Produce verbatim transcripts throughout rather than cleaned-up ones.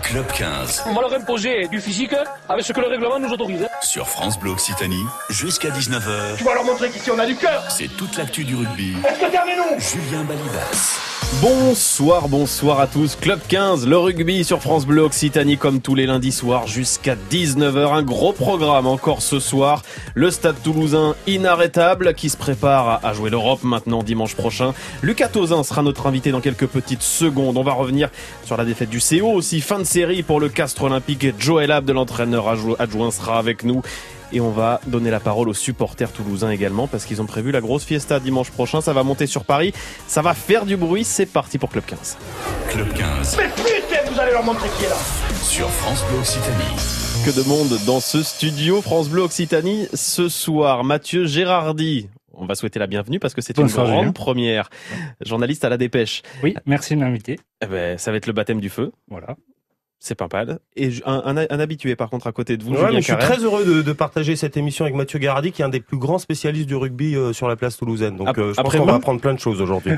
Club quinze. On va leur imposer du physique avec ce que le règlement nous autorise. Sur France Bleu Occitanie, jusqu'à dix-neuf heures. Tu vas leur montrer qu'ici on a du cœur. C'est toute l'actu du rugby. Est-ce que terminons Julien Balibas. Bonsoir, bonsoir à tous. Club quinze, le rugby sur France Bleu Occitanie comme tous les lundis soirs jusqu'à dix-neuf heures. Un gros programme encore ce soir. Le Stade Toulousain inarrêtable qui se prépare à jouer l'Europe maintenant dimanche prochain. Lucas Tauzin sera notre invité dans quelques petites secondes. On va revenir sur la défaite du C O aussi. Fin de série pour le Castres Olympique. Joël Abde, l'entraîneur adjoint, sera avec nous. Et on va donner la parole aux supporters toulousains également parce qu'ils ont prévu la grosse fiesta dimanche prochain. Ça va monter sur Paris, ça va faire du bruit. C'est parti pour Club quinze. Club quinze. Mais putain, vous allez leur montrer qui est là. Sur France Bleu Occitanie. Que de monde dans ce studio France Bleu Occitanie ce soir. Mathieu Gérardi. On va souhaiter la bienvenue parce que c'est Bonsoir, une grande Julien. Première. Journaliste à La Dépêche. Oui, merci de m'inviter. Eh ben, ça va être le baptême du feu. Voilà. C'est pas mal. Et un, un, un habitué, par contre, à côté de vous, ouais, Julien mais je suis Carrère. très heureux de, de partager cette émission avec Mathieu Gérardi, qui est un des plus grands spécialistes du rugby euh, sur la place toulousaine. Donc, euh, je pense qu'on va apprendre plein de choses aujourd'hui.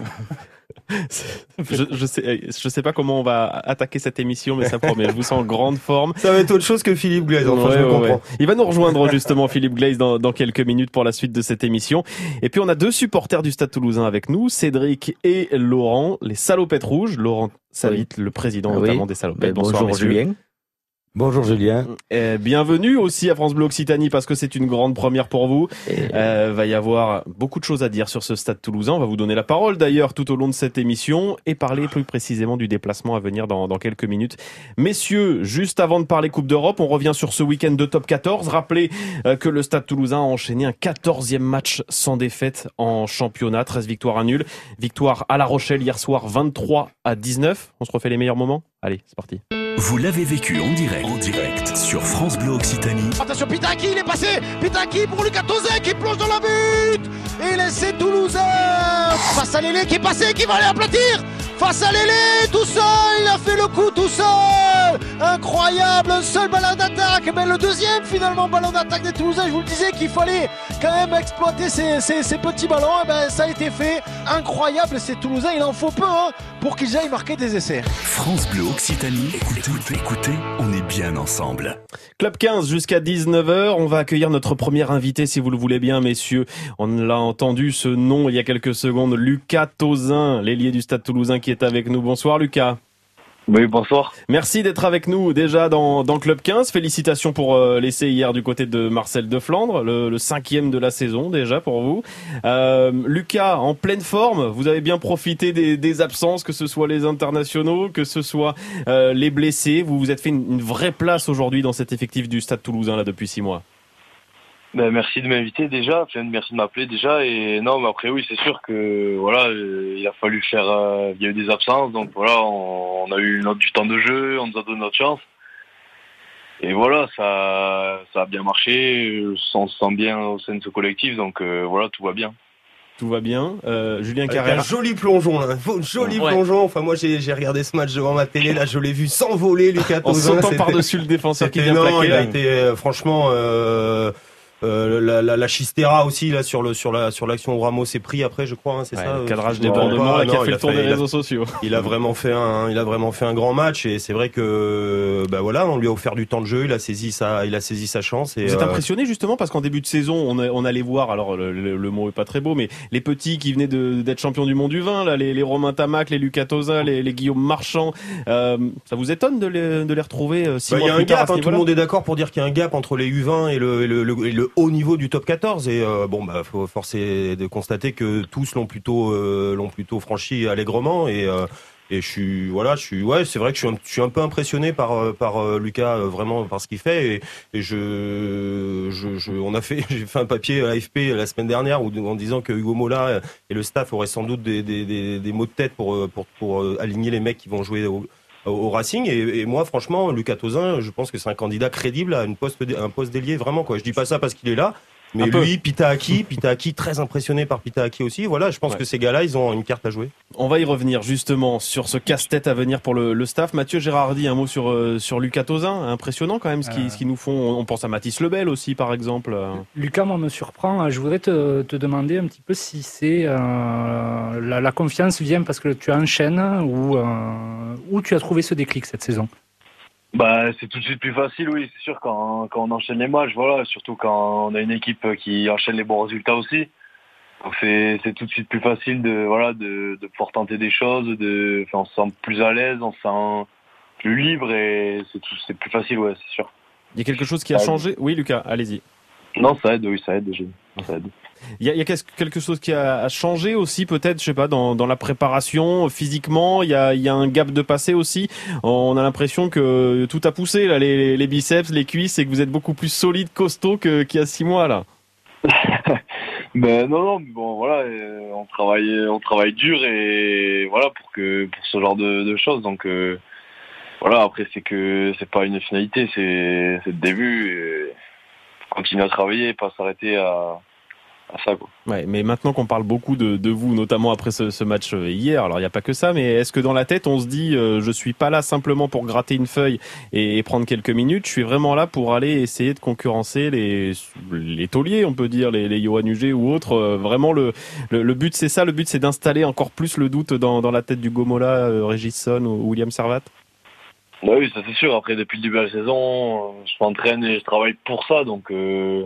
je, je sais, je sais pas comment on va attaquer cette émission, mais ça promet. Je vous sens en grande forme. Ça va être autre chose que Philippe Glaise. Enfin, ouais, je le ouais, comprends. Ouais. Il va nous rejoindre justement, Philippe Glaise, dans, dans quelques minutes pour la suite de cette émission. Et puis, on a deux supporters du Stade Toulousain avec nous, Cédric et Laurent, les Salopettes Rouges. Laurent Savit, oui. le président oui. notamment des Salopettes. Ben, Bonsoir, bonjour, messieurs. Julien. Bonjour Julien. Et bienvenue aussi à France Bleu Occitanie parce que c'est une grande première pour vous. Il euh, va y avoir beaucoup de choses à dire sur ce Stade Toulousain. On va vous donner la parole d'ailleurs tout au long de cette émission et parler plus précisément du déplacement à venir dans, dans quelques minutes. Messieurs, juste avant de parler Coupe d'Europe, on revient sur ce week-end de top quatorze. Rappelez euh, que le Stade Toulousain a enchaîné un quatorzième match sans défaite en championnat, treize victoires à nul. Victoire à La Rochelle hier soir vingt-trois à dix-neuf. On se refait les meilleurs moments ? Allez, c'est parti. Vous l'avez vécu en direct, en direct sur France Bleu Occitanie. Attention, Pitaki, il est passé. Pitaki pour Lucas Tauzin qui plonge dans la butte. Et l'essai toulousain face à Lélé qui est passé, qui va aller aplatir. Face à Lélé, tout seul, il a fait le coup tout seul. Incroyable, un seul ballon d'attaque. Mais le deuxième finalement ballon d'attaque des Toulousains. Je vous le disais qu'il fallait quand même exploiter ces, ces, ces petits ballons. Et ben, ça a été fait. Incroyable, ces Toulousains, il en faut peu hein, pour qu'ils aillent marquer des essais. France Bleu Occitanie, écoutez, écoutez, écoutez, on est bien ensemble. Club quinze jusqu'à dix-neuf heures. On va accueillir notre premier invité si vous le voulez bien, messieurs. On l'a entendu ce nom il y a quelques secondes. Lucas Tauzin, l'ailier du Stade Toulousain qui est avec nous. Bonsoir Lucas. Oui, bonsoir. Merci d'être avec nous déjà dans, dans Club quinze. Félicitations pour euh, l'essai hier du côté de Marcel de Flandre, le, le cinquième de la saison déjà pour vous. Euh, Lucas, en pleine forme, vous avez bien profité des, des absences, que ce soit les internationaux, que ce soit euh, les blessés. Vous vous êtes fait une, une vraie place aujourd'hui dans cet effectif du Stade Toulousain là depuis six mois. Ben, merci de m'inviter déjà, enfin, merci de m'appeler déjà, et non, mais après oui, c'est sûr que voilà, euh, il a fallu faire, euh, il y a eu des absences, donc voilà, on, on a eu notre, du temps de jeu, on nous a donné notre chance, et voilà, ça, ça a bien marché, on se sent bien au sein de ce collectif, donc euh, voilà, tout va bien. Tout va bien. Euh, Julien Carrère. Un joli plongeon, là. Joli ouais. plongeon. Enfin, moi, j'ai, j'ai regardé ce match devant ma télé. Là, je l'ai vu s'envoler, Lucas Tauzin. En sautant par-dessus le défenseur qui vient plaquer. Il a été, euh, franchement, euh, Euh, la, la, la Chistera aussi là sur le sur la sur l'action où Ramos est pris après je crois hein, c'est ouais, ça le cadrage des débordement là, qui a fait le tour des réseaux sociaux. Il a vraiment fait un il a vraiment fait un grand match et c'est vrai que bah voilà on lui a offert du temps de jeu, il a saisi sa il a saisi sa chance. Et vous êtes euh... impressionné justement parce qu'en début de saison on a, on allait voir alors le, le, le mot est pas très beau mais les petits qui venaient de, d'être champions du monde du vin là les, les Romain Tamac, les Lucas Tauzin, les, les Guillaume Marchand, euh, ça vous étonne de les de les retrouver euh, six bah, mois plus plus tard? Il y a un gap, hein, tout le monde est d'accord pour dire qu'il y a un gap entre les U vingt et le et le, le, et le haut niveau du top quatorze et euh, bon bah faut forcer de constater que tous l'ont plutôt euh, l'ont plutôt franchi allègrement et euh, et je suis voilà je suis ouais c'est vrai que je suis un, je suis un peu impressionné par par euh, Lucas euh, vraiment par ce qu'il fait et, et je, je je on a fait j'ai fait un papier à l'A F P la semaine dernière où, en disant que Hugo Mola et le staff auraient sans doute des des des, des mots de tête pour pour pour aligner les mecs qui vont jouer au au Racing et, et moi franchement Lucas Tauzin je pense que c'est un candidat crédible à une poste un poste d'ailier vraiment quoi je dis pas ça parce qu'il est là. Mais lui, Pitaki, Pitaki, très impressionné par Pitaki aussi. Voilà, je pense ouais. que ces gars-là, ils ont une carte à jouer. On va y revenir justement sur ce casse-tête à venir pour le, le staff. Mathieu Gérardi, un mot sur euh, sur Lucas Tauzin. Impressionnant quand même ce qu'ils euh... ce qu'ils nous font. On pense à Mathis Lebel aussi, par exemple. Lucas, moi, me surprend. Je voudrais te, te demander un petit peu si c'est euh, la, la confiance vient parce que tu enchaînes ou euh, où tu as trouvé ce déclic cette saison. Bah, c'est tout de suite plus facile, oui, c'est sûr, quand, quand on enchaîne les matchs, voilà, surtout quand on a une équipe qui enchaîne les bons résultats aussi. Donc c'est, c'est tout de suite plus facile de, voilà, de, de pouvoir tenter des choses, de, enfin, on se sent plus à l'aise, on se sent plus libre et c'est, tout, c'est plus facile, ouais, c'est sûr. Il y a quelque chose qui a Ça changé? Oui, Lucas, allez-y. Non, ça aide, oui, ça aide, déjà. Ça aide. Il y a, il y a quelque chose qui a changé aussi, peut-être, je sais pas, dans, dans la préparation, physiquement. Il y a, il y a un gap de passé aussi. On a l'impression que tout a poussé, là, les, les biceps, les cuisses, et que vous êtes beaucoup plus solide, costaud que, qu'il y a six mois, là. Ben non, non, mais bon, voilà, on travaille, on travaille dur et voilà pour que pour ce genre de, de choses. Donc euh, voilà, après c'est que c'est pas une finalité, c'est, c'est le début. Et faut continuer à travailler, pas s'arrêter à à ça, quoi. Ouais, mais maintenant qu'on parle beaucoup de, de vous, notamment après ce, ce match hier, alors il n'y a pas que ça, mais est-ce que dans la tête on se dit euh, je suis pas là simplement pour gratter une feuille et, et prendre quelques minutes, je suis vraiment là pour aller essayer de concurrencer les les tauliers, on peut dire, les, les Johan Huget ou autres. Euh, vraiment le, le le but c'est ça, le but c'est d'installer encore plus le doute dans dans la tête du Gomola, euh, Régis Son ou William Servat. Bah oui, ça c'est sûr. Après depuis le début de la saison, je m'entraîne et je travaille pour ça, donc. Euh...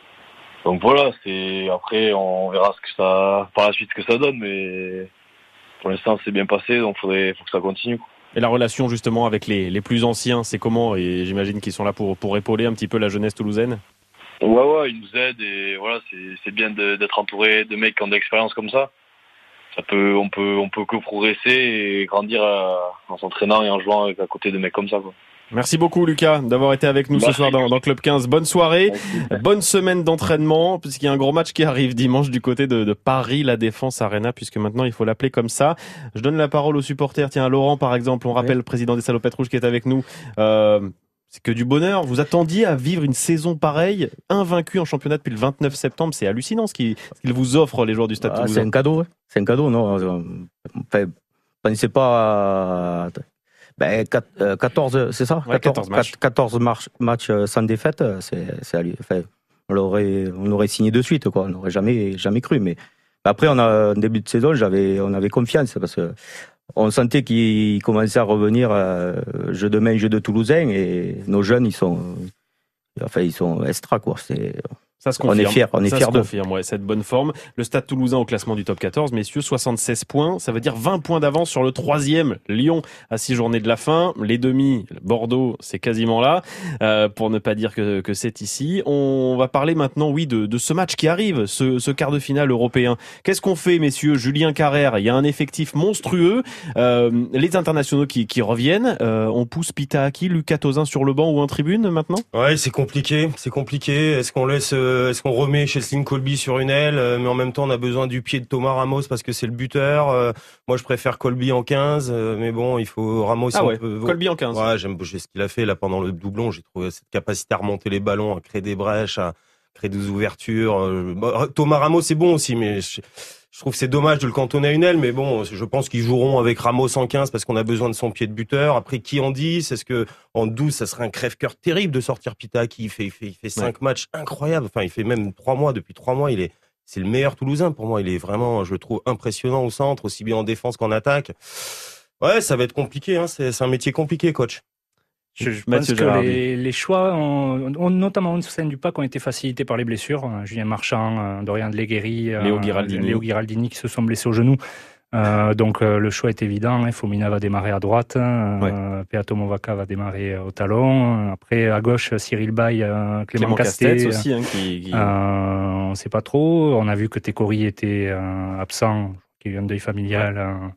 Donc voilà, c'est après on verra ce que ça par la suite ce que ça donne, mais pour l'instant c'est bien passé, donc faudrait faut que ça continue, quoi. Et la relation justement avec les les plus anciens, c'est comment? Et j'imagine qu'ils sont là pour pour épauler un petit peu la jeunesse toulousaine. Ouais ouais, ils nous aident et voilà, c'est c'est bien de, d'être entouré de mecs qui ont de l'expérience comme ça. Ça peut on peut on peut que progresser et grandir à, en s'entraînant et en jouant avec, à côté de mecs comme ça, quoi. Merci beaucoup Lucas d'avoir été avec nous Merci. ce soir dans, dans Club quinze. Bonne soirée, Merci. bonne semaine d'entraînement, puisqu'il y a un gros match qui arrive dimanche du côté de, de Paris, la Défense Arena, puisque maintenant il faut l'appeler comme ça. Je donne la parole aux supporters. Tiens, Laurent par exemple, on rappelle oui. le président des Salopettes Rouges qui est avec nous. Euh, c'est que du bonheur. Vous attendiez à vivre une saison pareille, invaincu en championnat depuis le vingt-neuf septembre. C'est hallucinant ce qu'ils, ce qu'ils vous offrent les joueurs du Stade ah, Toulousain. C'est un cadeau, c'est un cadeau, non. Enfin, pensez pas à... Ben, quatorze, c'est ça, ouais, quatorze, quatorze matchs, quatorze matchs sans défaite, c'est, c'est, enfin, on l'aurait, on aurait signé de suite, quoi. On n'aurait jamais, jamais cru. Mais après, on a, en début de saison, j'avais, on avait confiance parce que on sentait qu'il commençait à revenir euh, jeu de main, jeu de Toulousain, et nos jeunes, ils sont, enfin, ils sont extra, quoi. C'est, Ça se confirme. On est fiers, on est ça fiers se de. confirme, ouais, cette bonne forme. Le Stade Toulousain au classement du top quatorze, messieurs, soixante-seize points. Ça veut dire vingt points d'avance sur le troisième, Lyon, à six journées de la fin. Les demi, Bordeaux, c'est quasiment là, euh, pour ne pas dire que, que c'est ici. On va parler maintenant, oui, de, de ce match qui arrive, ce, ce quart de finale européen. Qu'est-ce qu'on fait, messieurs? Julien Carrère, il y a un effectif monstrueux. Euh, les internationaux qui, qui reviennent. Euh, on pousse Pitahaki, Lucas Tozin sur le banc ou en tribune maintenant? Ouais, c'est compliqué, c'est compliqué. Est-ce qu'on laisse... Euh... Est-ce qu'on remet Cheslin Kolbe sur une aile, mais en même temps on a besoin du pied de Thomas Ramos parce que c'est le buteur. Moi je préfère Kolbe en quinze, mais bon il faut Ramos. Ah ouais, peut... Kolbe en quinze. Ouais, j'aime ce qu'il a fait là pendant le doublon. J'ai trouvé cette capacité à remonter les ballons, à créer des brèches, à créer des ouvertures. Thomas Ramos c'est bon aussi, mais je... Je trouve que c'est dommage de le cantonner à une aile, mais bon, je pense qu'ils joueront avec Ramos en quinze parce qu'on a besoin de son pied de buteur. Après, qui en dix? Est-ce que en douze, ça serait un crève-cœur terrible de sortir Pitahaki? Il fait, il fait, il fait cinq ouais. matchs incroyables. Enfin, il fait même trois mois. Depuis trois mois, il est, c'est le meilleur Toulousain pour moi. Il est vraiment, je le trouve impressionnant au centre, aussi bien en défense qu'en attaque. Ouais, ça va être compliqué. Hein. C'est, c'est un métier compliqué, coach. Je, je pense que les, les choix, ont, ont, notamment au sein du pack, ont été facilités par les blessures. Julien Marchand, Dorian Deleghéry, Léo Giraldini. Léo Giraldini qui se sont blessés au genou. Euh, donc euh, le choix est évident. Hein. Fomina va démarrer à droite, euh, ouais. Peato Movaca va démarrer au talon. Après à gauche, Cyril Bay, euh, Clément, Clément Castet aussi, hein, qui, qui... Euh, on ne sait pas trop. On a vu que Tekori était euh, absent, qui a eu un deuil familial. Ouais. Euh,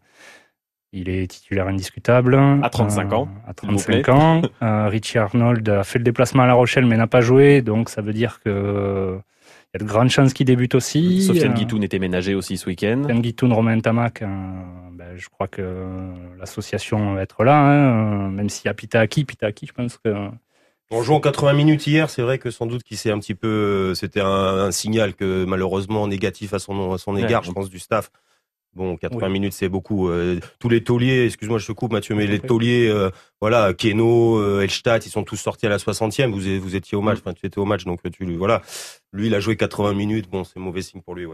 Il est titulaire indiscutable. À trente-cinq ans. Euh, à trente-cinq ans. Euh, Richie Arnold a fait le déplacement à La Rochelle, mais n'a pas joué. Donc, ça veut dire que il y a de grandes chances qu'il débute aussi. Sofiane euh, Guitoun était ménagé aussi ce week-end. Sofiane Guitoun, Romain Tamac. Euh, ben, je crois que l'association va être là. Hein, même s'il y a Pitahaki. Pitahaki, je pense que... En jouant quatre-vingts minutes hier, c'est vrai que sans doute qu'il s'est un petit peu... C'était un, un signal que malheureusement négatif à son, à son égard, ouais, je pense, du staff. Bon, quatre-vingts oui. minutes, c'est beaucoup. Euh, tous les tauliers, excuse-moi, je te coupe, Mathieu, mais les tauliers, euh, voilà, Keno, euh, Elstadt, ils sont tous sortis à la soixantième. Vous, vous étiez au match, enfin, tu étais au match, donc tu, voilà. Lui, il a joué quatre-vingts minutes. Bon, c'est mauvais signe pour lui, ouais.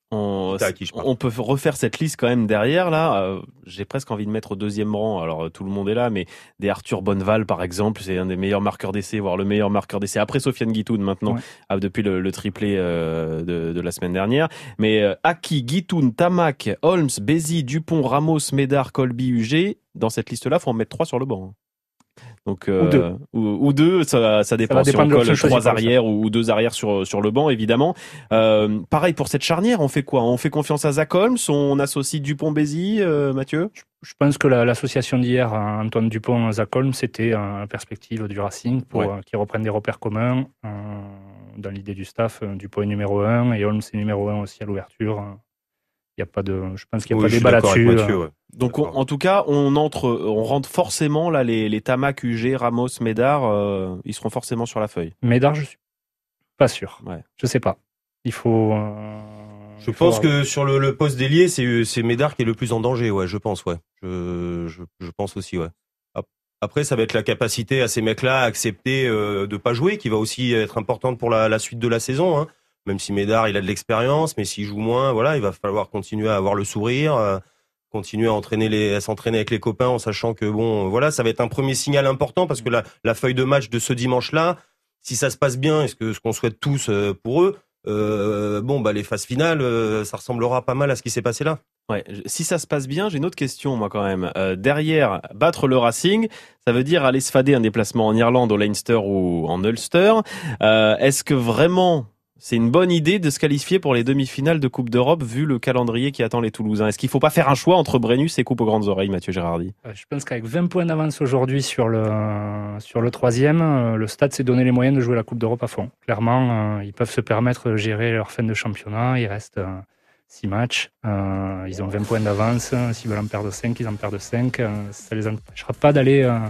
On, Pitaki, je on peut refaire cette liste quand même derrière là. Euh, j'ai presque envie de mettre au deuxième rang. Alors euh, tout le monde est là, mais des Arthur Bonneval par exemple, c'est un des meilleurs marqueurs d'essai, voire le meilleur marqueur d'essai après Sofiane Guitoun maintenant, Ouais. ah, depuis le, le triplé euh, de, de la semaine dernière. Mais euh, Aki, Guitoun, Tamac, Holmes, Bézi, Dupont, Ramos, Médard, Colby, Huget, dans cette liste-là, faut en mettre trois sur le banc. Donc, euh, Ou deux. Ou, ou deux, ça, ça dépend. Ça va si on dépendre de colle l'option trois choisie par le arrières ou, ou deux arrières sur, sur le banc, évidemment. Euh, pareil pour cette charnière, on fait quoi? On fait confiance à Zach Holmes, on associe Dupont-Bézi, euh, Mathieu? Je pense que la, l'association d'hier, Antoine Dupont, Zach Holmes, c'était en perspective du Racing pour Ouais. euh, qu'ils reprennent des repères communs. Euh, dans l'idée du staff, euh, Dupont est numéro un et Holmes est numéro un aussi à l'ouverture. Il y a pas de, je pense qu'il n'y a Oui, pas je de suis débat d'accord avec là-dessus. Mathieu, euh. ouais. Donc, on- en tout cas, on entre, on rentre forcément là les, les Tamac, Huget, Ramos, Médard, euh, ils seront forcément sur la feuille. Médard, je suis pas sûr. Ouais. Je sais pas. Il faut. euh, Je il faut pense avoir- que sur le, le poste d'ailier, c'est, c'est Médard qui est le plus en danger, ouais, je pense, ouais. Je, je, je pense aussi, ouais. Ap- Après, ça va être la capacité à ces mecs-là à accepter euh, de pas jouer, qui va aussi être importante pour la, la suite de la saison, hein. Même si Médard, il a de l'expérience, mais s'il joue moins, voilà, il va falloir continuer à avoir le sourire, euh, continuer à entraîner les, à s'entraîner avec les copains en sachant que bon, voilà, ça va être un premier signal important parce que la, la feuille de match de ce dimanche-là, si ça se passe bien, et ce que, ce qu'on souhaite tous euh, pour eux, euh, bon, bah, les phases finales, euh, ça ressemblera pas mal à ce qui s'est passé là. Ouais, je- si ça se passe bien, j'ai une autre question, moi, quand même. Euh, derrière, battre le Racing, ça veut dire aller se fader un déplacement en Irlande, au Leinster ou en Ulster. Euh, est-ce que vraiment, c'est une bonne idée de se qualifier pour les demi-finales de Coupe d'Europe, vu le calendrier qui attend les Toulousains? Est-ce qu'il faut pas faire un choix entre Brennus et Coupe aux grandes oreilles, Mathieu Gérardi? Euh, Je pense qu'avec vingt points d'avance aujourd'hui sur le, sur le troisième, euh, le Stade s'est donné les moyens de jouer la Coupe d'Europe à fond. Clairement, euh, ils peuvent se permettre de gérer leur fin de championnat. Il reste euh, six matchs. Euh, ils ont vingt points d'avance. S'ils veulent en perdre cinq, ils en perdent cinq. Euh, ça les empêchera pas d'aller euh,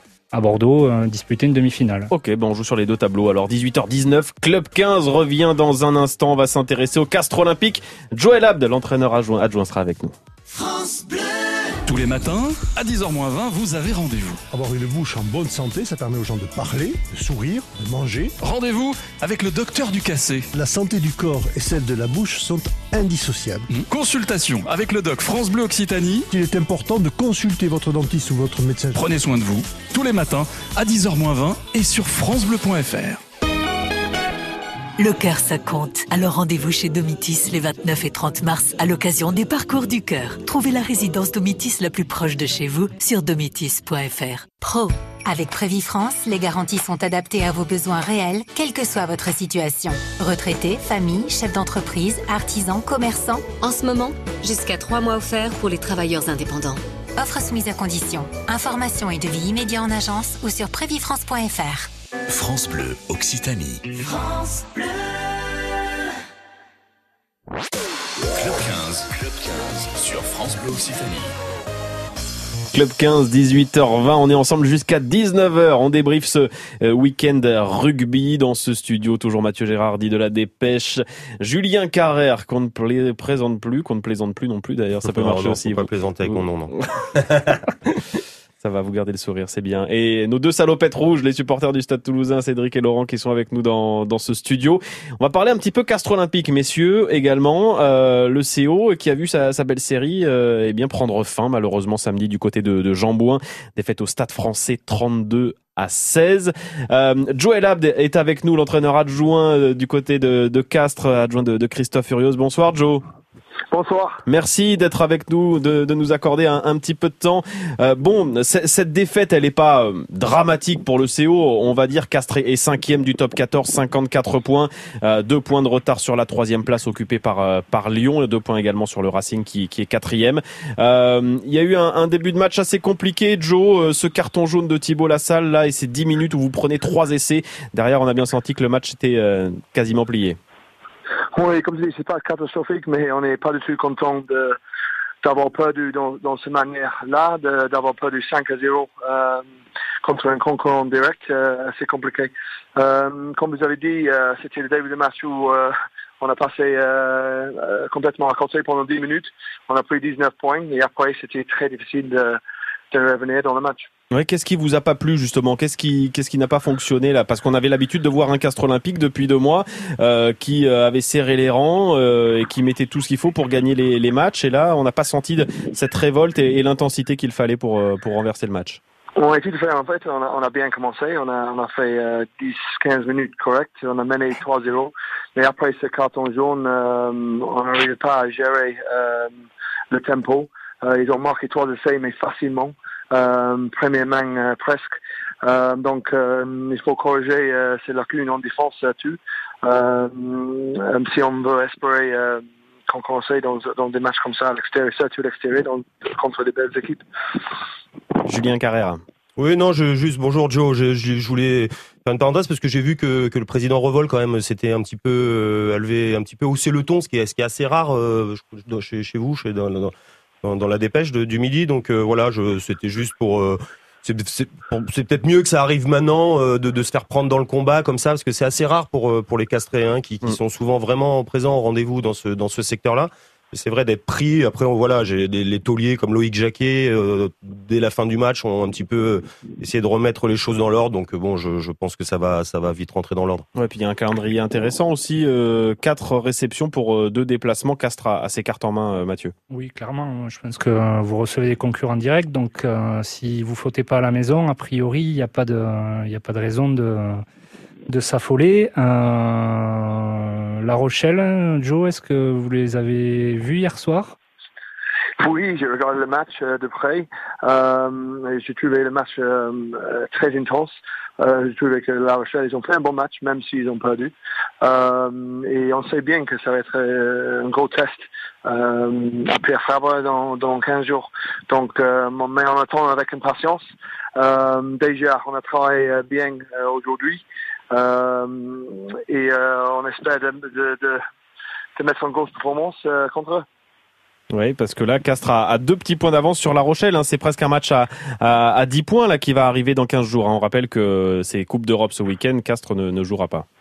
à Bordeaux euh, disputer une demi-finale. Ok, bon, on joue sur les deux tableaux. Alors, dix-huit heures dix-neuf, Club quinze revient dans un instant. On va s'intéresser au Castres Olympique. Joël Abd, l'entraîneur adjoint, adjoint sera avec nous. Tous les matins, à dix heures moins vingt, vous avez rendez-vous. Avoir une bouche en bonne santé, ça permet aux gens de parler, de sourire, de manger. Rendez-vous avec le docteur du cassé. La santé du corps et celle de la bouche sont indissociables. Consultation avec le doc France Bleu Occitanie. Il est important de consulter votre dentiste ou votre médecin. Prenez soin de vous tous les matins à dix heures moins vingt et sur francebleu point f r. Le cœur, ça compte. Alors rendez-vous chez Domitis les vingt-neuf et trente mars à l'occasion des parcours du cœur. Trouvez la résidence Domitis la plus proche de chez vous sur domitis point f r. Pro. Avec Prévifrance, les garanties sont adaptées à vos besoins réels, quelle que soit votre situation. Retraités, famille, chef d'entreprise, artisans, commerçants. En ce moment, jusqu'à trois mois offerts pour les travailleurs indépendants. Offre soumise à condition. Information et devis immédiat en agence ou sur prévifrance point f r. France Bleu Occitanie. France Bleu. Club quinze. Club quinze sur France Bleu Occitanie. Club quinze, dix-huit heures vingt, on est ensemble jusqu'à dix-neuf heures. On débriefe ce euh, week-end rugby dans ce studio. Toujours Mathieu Gérardi de la Dépêche. Julien Carrère, qu'on ne pla- présente plus, qu'on ne plaisante plus non plus d'ailleurs. Ça peut Non, marcher non, aussi. faut pas vous- plaisanter avec vous- mon nom, non. Ça va vous garder le sourire, c'est bien. Et nos deux salopettes rouges, les supporters du Stade Toulousain, Cédric et Laurent, qui sont avec nous dans, dans ce studio. On va parler un petit peu Castres Olympique, messieurs, également. Euh, le C O qui a vu sa, sa belle série euh, eh bien prendre fin, malheureusement, samedi du côté de, de Jambouin. Défaite au Stade Français trente-deux à seize. Euh, Joël Abd est avec nous, l'entraîneur adjoint euh, du côté de, de Castres, adjoint de, de Christophe Furios. Bonsoir, Joe. Bonsoir. Merci d'être avec nous, de, de nous accorder un, un petit peu de temps. Euh, bon, c- cette défaite, elle n'est pas euh, dramatique pour le C O. On va dire Castres est cinquième du top quatorze, cinquante-quatre points, euh, deux points de retard sur la troisième place occupée par euh, par Lyon, deux points également sur le Racing qui, qui est quatrième. Euh, Il y a eu un, un début de match assez compliqué, Joe. Euh, ce carton jaune de Thibaut Lassalle là et ces dix minutes où vous prenez trois essais. Derrière, on a bien senti que le match était euh, quasiment plié. Oui, comme je dis, c'est pas catastrophique, mais on n'est pas du tout content de, d'avoir perdu dans, dans cette manière-là, de, d'avoir perdu cinq à zéro euh, contre un concurrent direct, euh, c'est compliqué. Euh, comme vous avez dit, euh, c'était le début de match où euh, on a passé euh, euh, complètement à côté pendant dix minutes, on a pris dix-neuf points, et après c'était très difficile de, de revenir dans le match. Ouais, qu'est-ce qui vous a pas plu justement ? Qu'est-ce qui, qu'est-ce qui n'a pas fonctionné là ? Parce qu'on avait l'habitude de voir un Castres olympique depuis deux mois euh, qui euh, avait serré les rangs euh, et qui mettait tout ce qu'il faut pour gagner les, les matchs. Et là, on n'a pas senti de, cette révolte et, et l'intensité qu'il fallait pour euh, pour renverser le match. Oui, tout à fait. En fait, on a, on a bien commencé. On a, on a fait euh, dix quinze minutes correctes. On a mené trois zéro. Mais après ce carton jaune, euh, on n'arrivait pas à gérer euh, le tempo. Euh, ils ont marqué trois essais, mais facilement. Euh, première main euh, presque. Euh, donc, euh, il faut corriger euh, ces lacunes en défense là-dessus. Euh, euh, si on veut espérer euh, qu'on commence dans, dans des matchs comme ça à l'extérieur, surtout à l'extérieur, dans, contre des belles équipes. Julien Carrère. Oui, non, je, juste bonjour Joe. Je, je, je voulais faire une parenthèse parce que j'ai vu que, que le président Revol quand même s'était un petit peu euh, élevé, un petit peu haussé le ton, ce qui est, ce qui est assez rare euh, chez, chez vous, chez dans, dans, dans, dans la dépêche de, du midi. Donc euh, voilà, je, c'était juste pour. Euh, c'est, c'est, c'est peut-être mieux que ça arrive maintenant euh, de, de se faire prendre dans le combat comme ça, parce que c'est assez rare pour pour les Castréens qui, qui mmh. sont souvent vraiment présents au rendez-vous dans ce dans ce secteur-là. C'est vrai d'être pris. Après, on, voilà, j'ai des, les tauliers comme Loïc Jacquet, euh, dès la fin du match, ont un petit peu essayé de remettre les choses dans l'ordre. Donc bon, je, je pense que ça va, ça va vite rentrer dans l'ordre. Ouais, puis il y a un calendrier intéressant aussi. Euh, quatre réceptions pour euh, deux déplacements. Castres a, a ses cartes en main, euh, Mathieu. Oui, clairement. Je pense que vous recevez des concurrents directs. Donc, euh, si vous fautez pas à la maison, a priori, il n'y a pas de, il y a pas de raison de. de s'affoler. Euh, La Rochelle, Joe, est-ce que vous les avez vus hier soir ? Oui, j'ai regardé le match euh, de près. Euh, j'ai trouvé le match euh, très intense. Euh, j'ai trouvé que La Rochelle, ils ont fait un bon match, même s'ils ont perdu. Euh, et on sait bien que ça va être euh, un gros test euh, à Pierre Fabre dans, dans quinze jours. Donc, euh, mais on attend avec impatience. Euh, déjà, on a travaillé bien euh, aujourd'hui. Euh, et euh, on espère de, de, de, de mettre en grosse performance euh, contre eux. Oui, parce que là, Castres a, a deux petits points d'avance sur La Rochelle. Hein. C'est presque un match à, à, à dix points là qui va arriver dans quinze jours. Hein. On rappelle que c'est Coupe d'Europe ce week-end. Castres ne, ne jouera pas.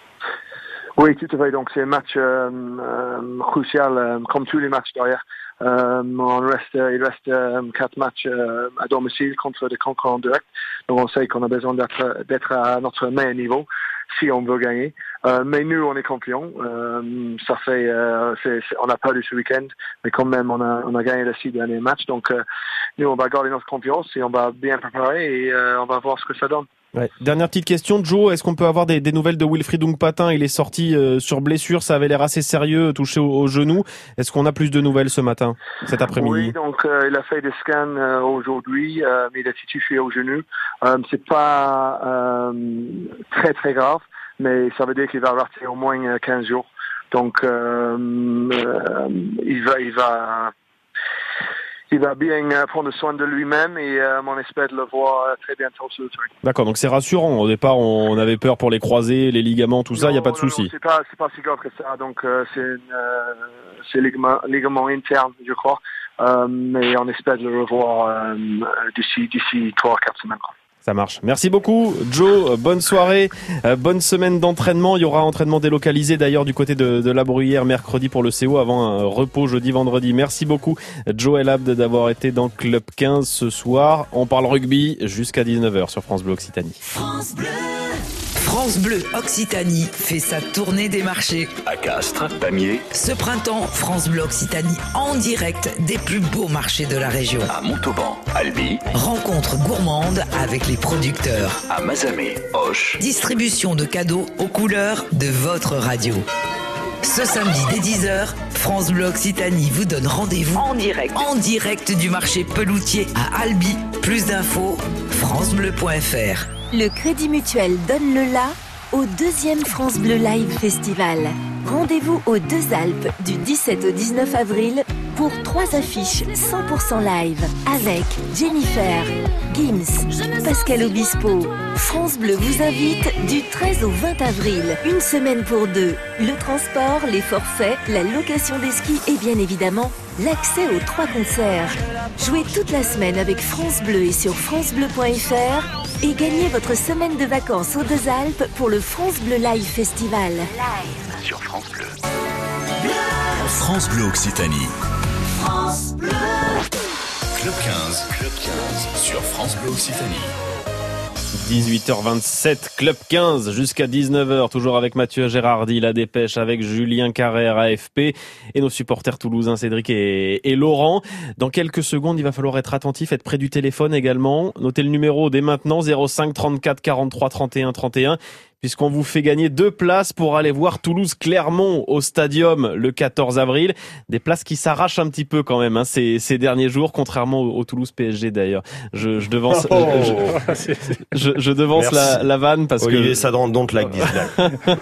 Oui, tout à fait. Donc c'est un match euh, euh, crucial, euh, comme tous les matchs derrière. Euh, on reste, il reste euh, quatre matchs euh, à domicile contre des concurrents directs. Donc on sait qu'on a besoin d'être, d'être à notre meilleur niveau si on veut gagner. Euh, mais nous, on est confiants. Euh, ça fait, euh, c'est, c'est, on a perdu ce week-end, mais quand même, on a, on a gagné les six derniers matchs. Donc euh, nous, on va garder notre confiance et on va bien préparer et euh, on va voir ce que ça donne. Ouais. Dernière petite question, Joe, est-ce qu'on peut avoir des, des nouvelles de Wilfried Ongpatin ? Il est sorti euh, sur blessure, ça avait l'air assez sérieux, touché au, au genou. Est-ce qu'on a plus de nouvelles ce matin, cet après-midi ? Oui, donc euh, il a fait des scans euh, aujourd'hui, euh, mais il a été touché au genou. Euh, c'est pas euh, très très grave, mais ça veut dire qu'il va rater au moins quinze jours. Donc euh, euh, il va, il va. Il va bien prendre soin de lui-même et euh, on espère de le voir très bientôt sur le terrain. D'accord, donc c'est rassurant. Au départ, on avait peur pour les croisés, les ligaments, tout ça, il n'y a pas de souci. Non, c'est pas, c'est pas si grave que ça. Donc euh, c'est, une, euh, c'est ligament, ligament interne, je crois. Euh, mais on espère de le revoir euh, d'ici, d'ici trois à quatre semaines. Ça marche. Merci beaucoup, Joe. Bonne soirée, euh, bonne semaine d'entraînement. Il y aura entraînement délocalisé d'ailleurs du côté de, de La Bruyère mercredi pour le C O avant un repos jeudi, vendredi. Merci beaucoup, Joe El Abd, d'avoir été dans Club quinze ce soir. On parle rugby jusqu'à dix-neuf heures sur France Bleu Occitanie. France Bleu. France Bleu Occitanie fait sa tournée des marchés. À Castres, Pamiers. Ce printemps, France Bleu Occitanie en direct des plus beaux marchés de la région. À Montauban, Albi. Rencontre gourmande avec les producteurs. À Mazamet, Auch. Distribution de cadeaux aux couleurs de votre radio. Ce samedi dès dix heures, France Bleu Occitanie vous donne rendez-vous en direct, en direct du marché Peloutier à Albi. Plus d'infos, francebleu point f r. Le Crédit Mutuel donne le la au deuxième France Bleu Live Festival. Rendez-vous aux Deux Alpes du dix-sept au dix-neuf avril pour trois affiches cent pour cent live avec Jennifer, Gims, Pascal Obispo. France Bleu vous invite du treize au vingt avril. Une semaine pour deux. Le transport, les forfaits, la location des skis et bien évidemment l'accès aux trois concerts. Jouez toute la semaine avec France Bleu et sur francebleu point f r et gagnez votre semaine de vacances aux Deux Alpes pour le France Bleu Live Festival. Live sur France Bleu. France Bleu Occitanie. France Bleu. Club quinze, Club quinze sur France Bleu Occitanie. dix-huit heures vingt-sept, Club quinze jusqu'à dix-neuf heures, toujours avec Mathieu Gérardi, La Dépêche, avec Julien Carrère, A F P, et nos supporters toulousains Cédric et, et Laurent. Dans quelques secondes, il va falloir être attentif, être près du téléphone également. Notez le numéro dès maintenant, zéro cinq trente-quatre quarante-trois trente et un trente et un. Puisqu'on vous fait gagner deux places pour aller voir Toulouse-Clermont au Stadium le quatorze avril. Des places qui s'arrachent un petit peu quand même hein, ces, ces derniers jours, contrairement au, au Toulouse-P S G d'ailleurs. Je, je devance, oh je, je, je devance la, la vanne parce Olivier, que... Olivier Sadran, don't like this guy.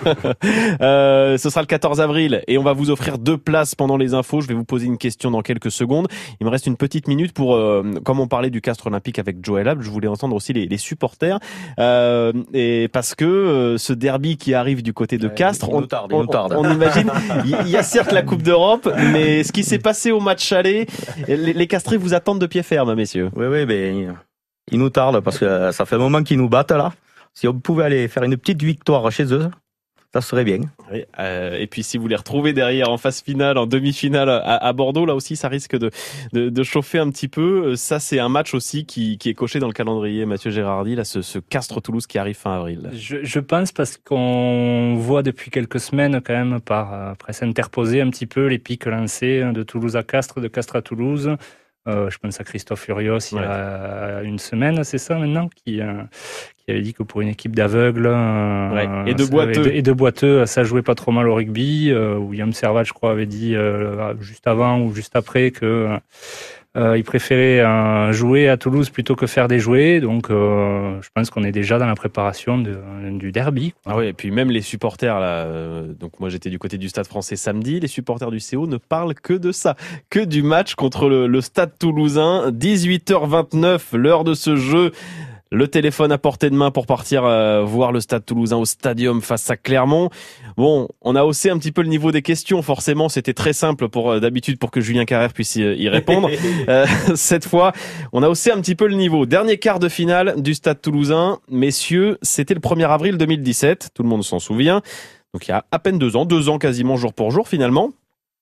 euh, ce sera le quatorze avril et on va vous offrir deux places pendant les infos. Je vais vous poser une question dans quelques secondes. Il me reste une petite minute pour, euh, comme on parlait du Castres Olympique avec Joël Ab, je voulais entendre aussi les, les supporters. Euh, et parce que... Euh, ce derby qui arrive du côté de Castres, on, tarde, on, on, on imagine, il y a certes la Coupe d'Europe, mais ce qui s'est passé au match aller, les, les Castrés vous attendent de pied ferme, messieurs. Oui, oui, mais ils nous tardent parce que ça fait un moment qu'ils nous battent là. Si on pouvait aller faire une petite victoire chez eux, ça serait bien. Oui, euh, et puis si vous les retrouvez derrière en phase finale, en demi-finale à, à Bordeaux, là aussi ça risque de, de, de chauffer un petit peu. Ça c'est un match aussi qui, qui est coché dans le calendrier, Mathieu Gérardi, là, ce, ce Castres-Toulouse qui arrive fin avril. Je, je pense parce qu'on voit depuis quelques semaines quand même par euh, presse interposée un petit peu les pics lancés de Toulouse à Castres, de Castres à Toulouse. Euh, je pense à Christophe Furios il ouais. y a une semaine, c'est ça maintenant, qui, euh, qui avait dit que pour une équipe d'aveugles euh, ouais. et de boiteux, et de, et de boiteux, ça jouait pas trop mal au rugby. Euh, William Servat, je crois, avait dit euh, juste avant ou juste après que euh, il préférait euh, jouer à Toulouse plutôt que faire des jouets. Donc, euh, je pense qu'on est déjà dans la préparation de, du derby. Ah oui, et puis même les supporters là. Euh, donc moi j'étais du côté du Stade Français samedi. Les supporters du C O ne parlent que de ça, que du match contre le, le Stade Toulousain. dix-huit heures vingt-neuf, l'heure de ce jeu. Le téléphone à portée de main pour partir euh, voir le Stade Toulousain au Stadium face à Clermont. Bon, on a haussé un petit peu le niveau des questions. Forcément, c'était très simple pour euh, d'habitude pour que Julien Carrère puisse y, y répondre. euh, cette fois, on a haussé un petit peu le niveau. Dernier quart de finale du Stade Toulousain. Messieurs, c'était le premier avril deux mille dix-sept. Tout le monde s'en souvient. Donc il y a à peine deux ans, deux ans quasiment jour pour jour finalement.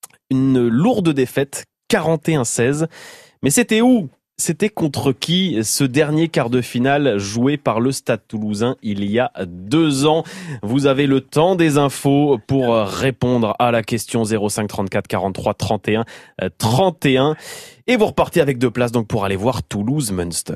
Une lourde défaite, quarante et un à seize. Mais c'était où ? C'était contre qui ce dernier quart de finale joué par le Stade Toulousain il y a deux ans? Vous avez le temps des infos pour répondre à la question zéro cinq trente-quatre quarante-trois trente et un trente et un. Et vous repartez avec deux places donc pour aller voir Toulouse-Munster.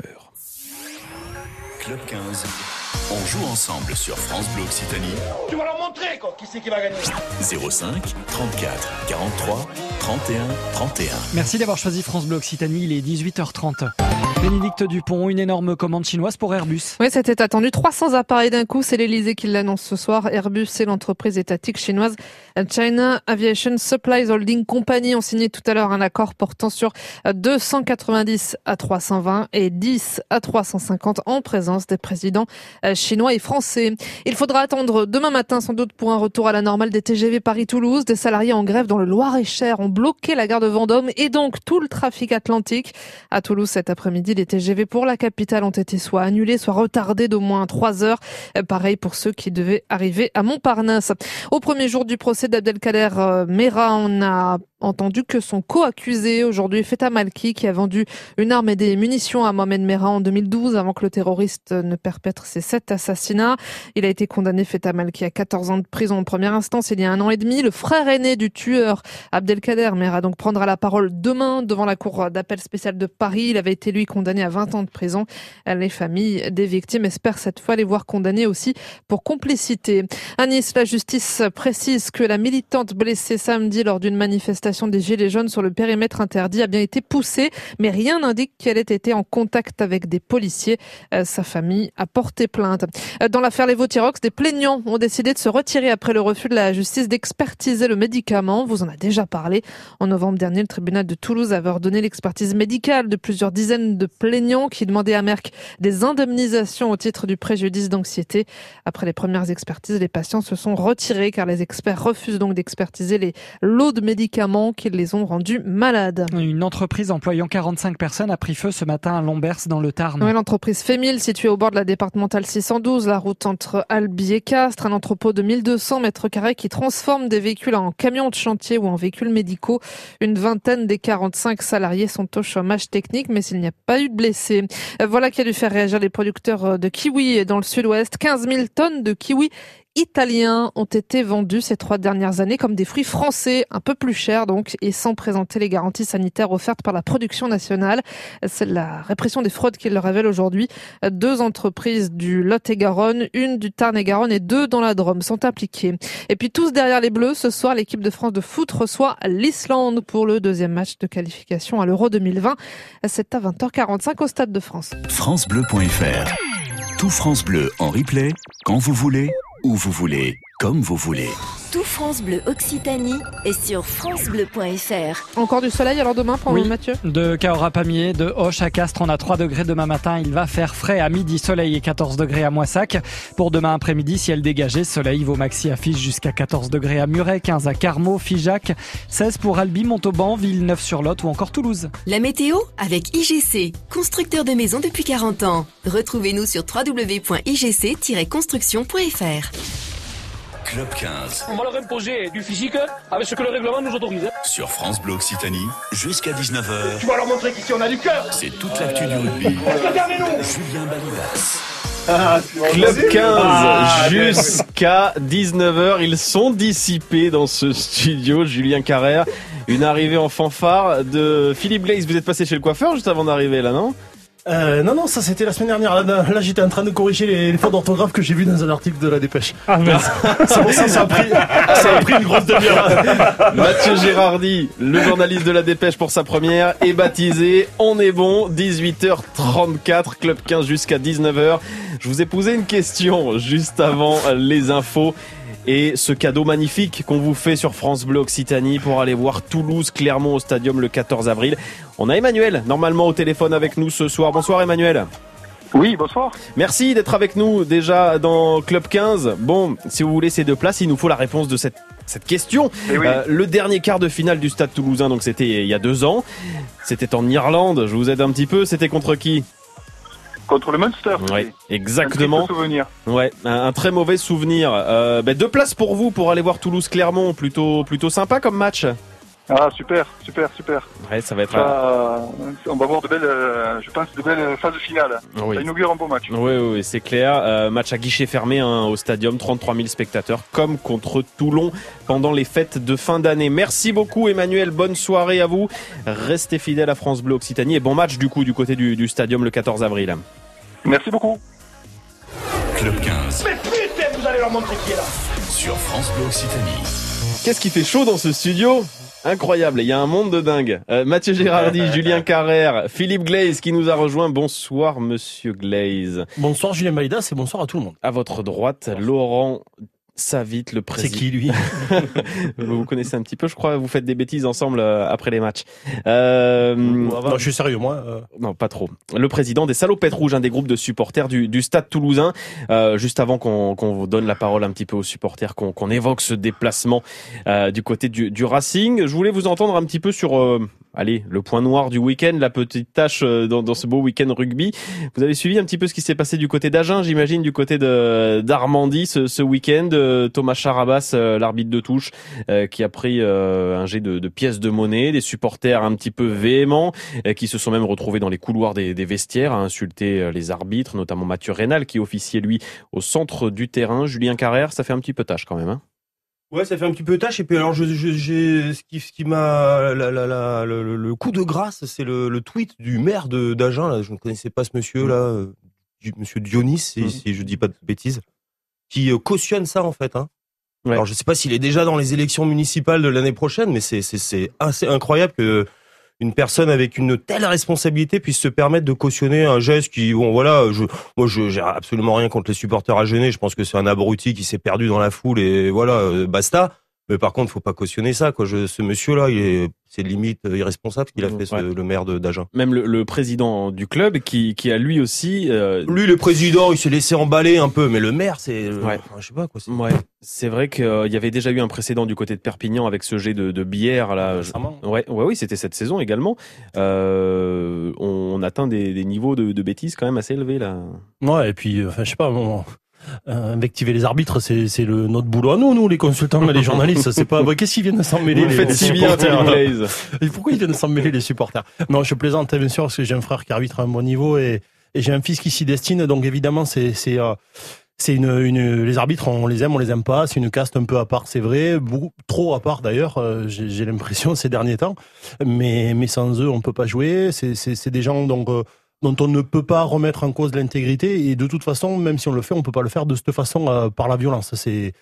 Club quinze. On joue ensemble sur France Bleu Occitanie. Tu vas leur montrer quoi, qui c'est qui va gagner. zéro cinq trente-quatre quarante-trois trente et un trente et un. Merci d'avoir choisi France Bleu Occitanie, il est dix-huit heures trente. Bénédicte Dupont, une énorme commande chinoise pour Airbus. Oui, c'était attendu. trois cents appareils d'un coup, c'est l'Elysée qui l'annonce ce soir. Airbus, c'est l'entreprise étatique chinoise China Aviation Supplies Holding Company ont signé tout à l'heure un accord portant sur deux cent quatre-vingt-dix à trois cent vingt et dix à trois cent cinquante en présence des présidents chinois et français. Il faudra attendre demain matin sans doute pour un retour à la normale des T G V Paris-Toulouse. Des salariés en grève dans le Loir-et-Cher ont bloqué la gare de Vendôme et donc tout le trafic atlantique. À Toulouse cet après-midi, les T G V pour la capitale ont été soit annulés, soit retardés d'au moins trois heures. Pareil pour ceux qui devaient arriver à Montparnasse. Au premier jour du procès d'Abdelkader Mera, on a entendu que son co-accusé aujourd'hui, Feta Malki, qui a vendu une arme et des munitions à Mohamed Merah en deux mille douze avant que le terroriste ne perpètre ses sept assassinats. Il a été condamné, Feta Malki, à quatorze ans de prison en première instance il y a un an et demi. Le frère aîné du tueur, Abdelkader Mera, donc prendra la parole demain devant la cour d'appel spéciale de Paris. Il avait été lui condamné à vingt ans de prison. Les familles des victimes espèrent cette fois les voir condamnés aussi pour complicité. À Nice, la justice précise que la militante blessée samedi lors d'une manifestation des Gilets jaunes sur le périmètre interdit a bien été poussée, mais rien n'indique qu'elle ait été en contact avec des policiers. Euh, sa famille a porté plainte. Euh, dans l'affaire Levothyrox, des plaignants ont décidé de se retirer après le refus de la justice d'expertiser le médicament. Vous en a déjà parlé. En novembre dernier, le tribunal de Toulouse avait ordonné l'expertise médicale de plusieurs dizaines de plaignants qui demandaient à Merck des indemnisations au titre du préjudice d'anxiété. Après les premières expertises, les patients se sont retirés car les experts refusent donc d'expertiser les lots de médicaments qui les ont rendus malades. Une entreprise employant quarante-cinq personnes a pris feu ce matin à Lombers dans le Tarn. Oui, l'entreprise Fémil, située au bord de la départementale six cent douze, la route entre Albi et Castres, un entrepôt de mille deux cents mètres carrés qui transforme des véhicules en camions de chantier ou en véhicules médicaux. Une vingtaine des quarante-cinq salariés sont au chômage technique, mais il n'y a pas eu de blessés. Voilà qui a dû faire réagir les producteurs de kiwis dans le sud-ouest. quinze mille tonnes de kiwis italiens ont été vendus ces trois dernières années comme des fruits français, un peu plus chers donc, et sans présenter les garanties sanitaires offertes par la production nationale. C'est la répression des fraudes qui le révèle aujourd'hui. Deux entreprises du Lot-et-Garonne, une du Tarn-et-Garonne et deux dans la Drôme sont impliquées. Et puis tous derrière les Bleus, ce soir, l'équipe de France de foot reçoit l'Islande pour le deuxième match de qualification à l'Euro deux mille vingt. C'est à vingt heures quarante-cinq au Stade de France. francebleu point f r. Tout France Bleu en replay, quand vous voulez, où vous voulez, comme vous voulez. Tout France Bleu Occitanie est sur francebleu point f r. Encore du soleil alors demain pour oui. Mathieu? De Cahors-Pamiers, de Auch à Castres, on a trois degrés demain matin. Il va faire frais à midi, soleil et quatorze degrés à Moissac. Pour demain après-midi, ciel dégagé, soleil, vos maxi affichent jusqu'à quatorze degrés à Muret, quinze à Carmaux, Figeac, seize pour Albi, Montauban, Villeneuve-sur-Lot ou encore Toulouse. La météo avec I G C, constructeur de maisons depuis quarante ans. Retrouvez-nous sur w w w point i g c tiret construction point f r. Club quinze. On va leur imposer du physique avec ce que le règlement nous autorise. Sur France Bleu Occitanie, jusqu'à dix-neuf heures. Tu vas leur montrer qu'ici on a du cœur. C'est toute l'actu du rugby. Regardez-nous. Julien Balibas. Ah, Club quinze, ah, jusqu'à dix-neuf heures. Ils sont dissipés dans ce studio. Julien Carrère, une arrivée en fanfare de Philippe Glaze. Vous êtes passé chez le coiffeur juste avant d'arriver là, non? Euh, non, non, ça c'était la semaine dernière. Là, là j'étais en train de corriger les, les fautes d'orthographe que j'ai vues dans un article de La Dépêche. Ah, mais c'est pour ça que ça a pris, ça a pris une grosse demi-heure. Mathieu Gérardi, le journaliste de La Dépêche pour sa première, est baptisé. On est bon, dix-huit heures trente-quatre, Club quinze jusqu'à dix-neuf heures. Je vous ai posé une question juste avant les infos. Et ce cadeau magnifique qu'on vous fait sur France Bleu Occitanie pour aller voir Toulouse-Clermont au Stadium le quatorze avril. On a Emmanuel, normalement au téléphone avec nous ce soir. Bonsoir Emmanuel. Oui, bonsoir. Merci d'être avec nous déjà dans Club quinze. Bon, si vous voulez ces deux places, il nous faut la réponse de cette, cette question. Eh oui. euh, le dernier quart de finale du Stade Toulousain, donc c'était il y a deux ans. C'était en Irlande, je vous aide un petit peu. C'était contre qui ? Contre le Munster. Ouais, exactement. Un très souvenir. Ouais, un, un très mauvais souvenir. Euh, bah, deux places pour vous pour aller voir Toulouse-Clermont, plutôt plutôt sympa comme match. Ah super, super, super. Ouais, ça va être. Ça, on va voir de belles, euh, je pense, de belles phases finales. Oui. Ça inaugure un beau match. Oui, oui, oui c'est clair. Euh, match à guichet fermé hein, au stadium, trente-trois mille spectateurs, comme contre Toulon pendant les fêtes de fin d'année. Merci beaucoup Emmanuel, bonne soirée à vous. Restez fidèles à France Bleu Occitanie et bon match du coup du côté du, du stadium le quatorze avril. Merci beaucoup. Club quinze. Mais putain, vous allez leur montrer qui est là. Sur France Bleu Occitanie. Qu'est-ce qui fait chaud dans ce studio ? Incroyable, il y a un monde de dingue. Euh, Mathieu Gérardi, Julien Carrère, Philippe Glaze qui nous a rejoint. Bonsoir Monsieur Glaze. Bonsoir Julien Balibas et bonsoir à tout le monde. À votre droite, Laurent Savit, le président. C'est qui lui? Vous vous connaissez un petit peu, je crois. Vous faites des bêtises ensemble euh, après les matchs. Euh... Non, je suis sérieux, moi. Euh... Non, pas trop. Le président des Salopettes Rouges, un des groupes de supporters du, du Stade Toulousain. Euh, juste avant qu'on, qu'on vous donne la parole un petit peu aux supporters, qu'on, qu'on évoque ce déplacement euh, du côté du, du Racing, je voulais vous entendre un petit peu sur, euh, allez, le point noir du week-end, la petite tâche euh, dans, dans ce beau week-end rugby. Vous avez suivi un petit peu ce qui s'est passé du côté d'Agen, j'imagine, du côté de d'Armandie ce, ce week-end. Thomas Charabas, euh, l'arbitre de touche, euh, qui a pris euh, un jet de, de pièces de monnaie, des supporters un petit peu véhéments, euh, qui se sont même retrouvés dans les couloirs des, des vestiaires à insulter euh, les arbitres, notamment Mathieu Rénal, qui officiait lui au centre du terrain. Julien Carrère, ça fait un petit peu tâche quand même, hein. Ouais, ça fait un petit peu tâche. Et puis alors, je, je, j'ai ce qui, ce qui m'a la, la, la, le, le coup de grâce, c'est le, le tweet du maire de d'Agen. Là, je ne connaissais pas ce monsieur là, euh, Monsieur Dionis, si, mmh. si je dis pas de bêtises, qui cautionne ça en fait. Hein. Ouais. Alors je sais pas s'il est déjà dans les élections municipales de l'année prochaine, mais c'est c'est c'est assez incroyable que une personne avec une telle responsabilité puisse se permettre de cautionner un geste qui, bon voilà, je, moi je j'ai absolument rien contre les supporters agenais. Je pense que c'est un abruti qui s'est perdu dans la foule et voilà, euh, basta. Mais par contre, faut pas cautionner ça, quoi. Je, ce monsieur-là, il est, c'est limite irresponsable ce qu'il a fait, ce, Ouais. le maire de, d'Agen. Même le, le président du club qui, qui a lui aussi. Euh... Lui, le président, il s'est laissé emballer un peu, mais le maire, c'est, Ouais. enfin, je sais pas, quoi. C'est... Ouais, c'est vrai qu'il euh, y avait déjà eu un précédent du côté de Perpignan avec ce jet de, de bière là. Récemment. Ouais, ouais, oui, c'était cette saison également. Euh, on, on atteint des, des niveaux de, de bêtises quand même assez élevés là. Ouais, et puis, enfin, je sais pas, bon, euh, invectiver les arbitres, c'est, c'est le, notre boulot à nous, nous, les consultants et les journalistes. C'est pas, bah, qu'est-ce qu'ils viennent s'en mêler, Vous les, faites les si bien, supporters. Tony Blaze. Et pourquoi ils viennent s'en mêler, les supporters? Non, je plaisante, bien sûr, parce que j'ai un frère qui arbitre à un bon niveau et, et j'ai un fils qui s'y destine, donc évidemment, c'est, c'est, euh, c'est une, une, les arbitres, on les aime, on les aime pas. C'est une caste un peu à part, c'est vrai, beaucoup, trop à part d'ailleurs. euh, J'ai, j'ai l'impression ces derniers temps, mais, mais sans eux, on peut pas jouer. C'est, c'est, c'est des gens donc euh, dont on ne peut pas remettre en cause l'intégrité et de toute façon, même si on le fait, on peut pas le faire de cette façon euh, par la violence. C'est,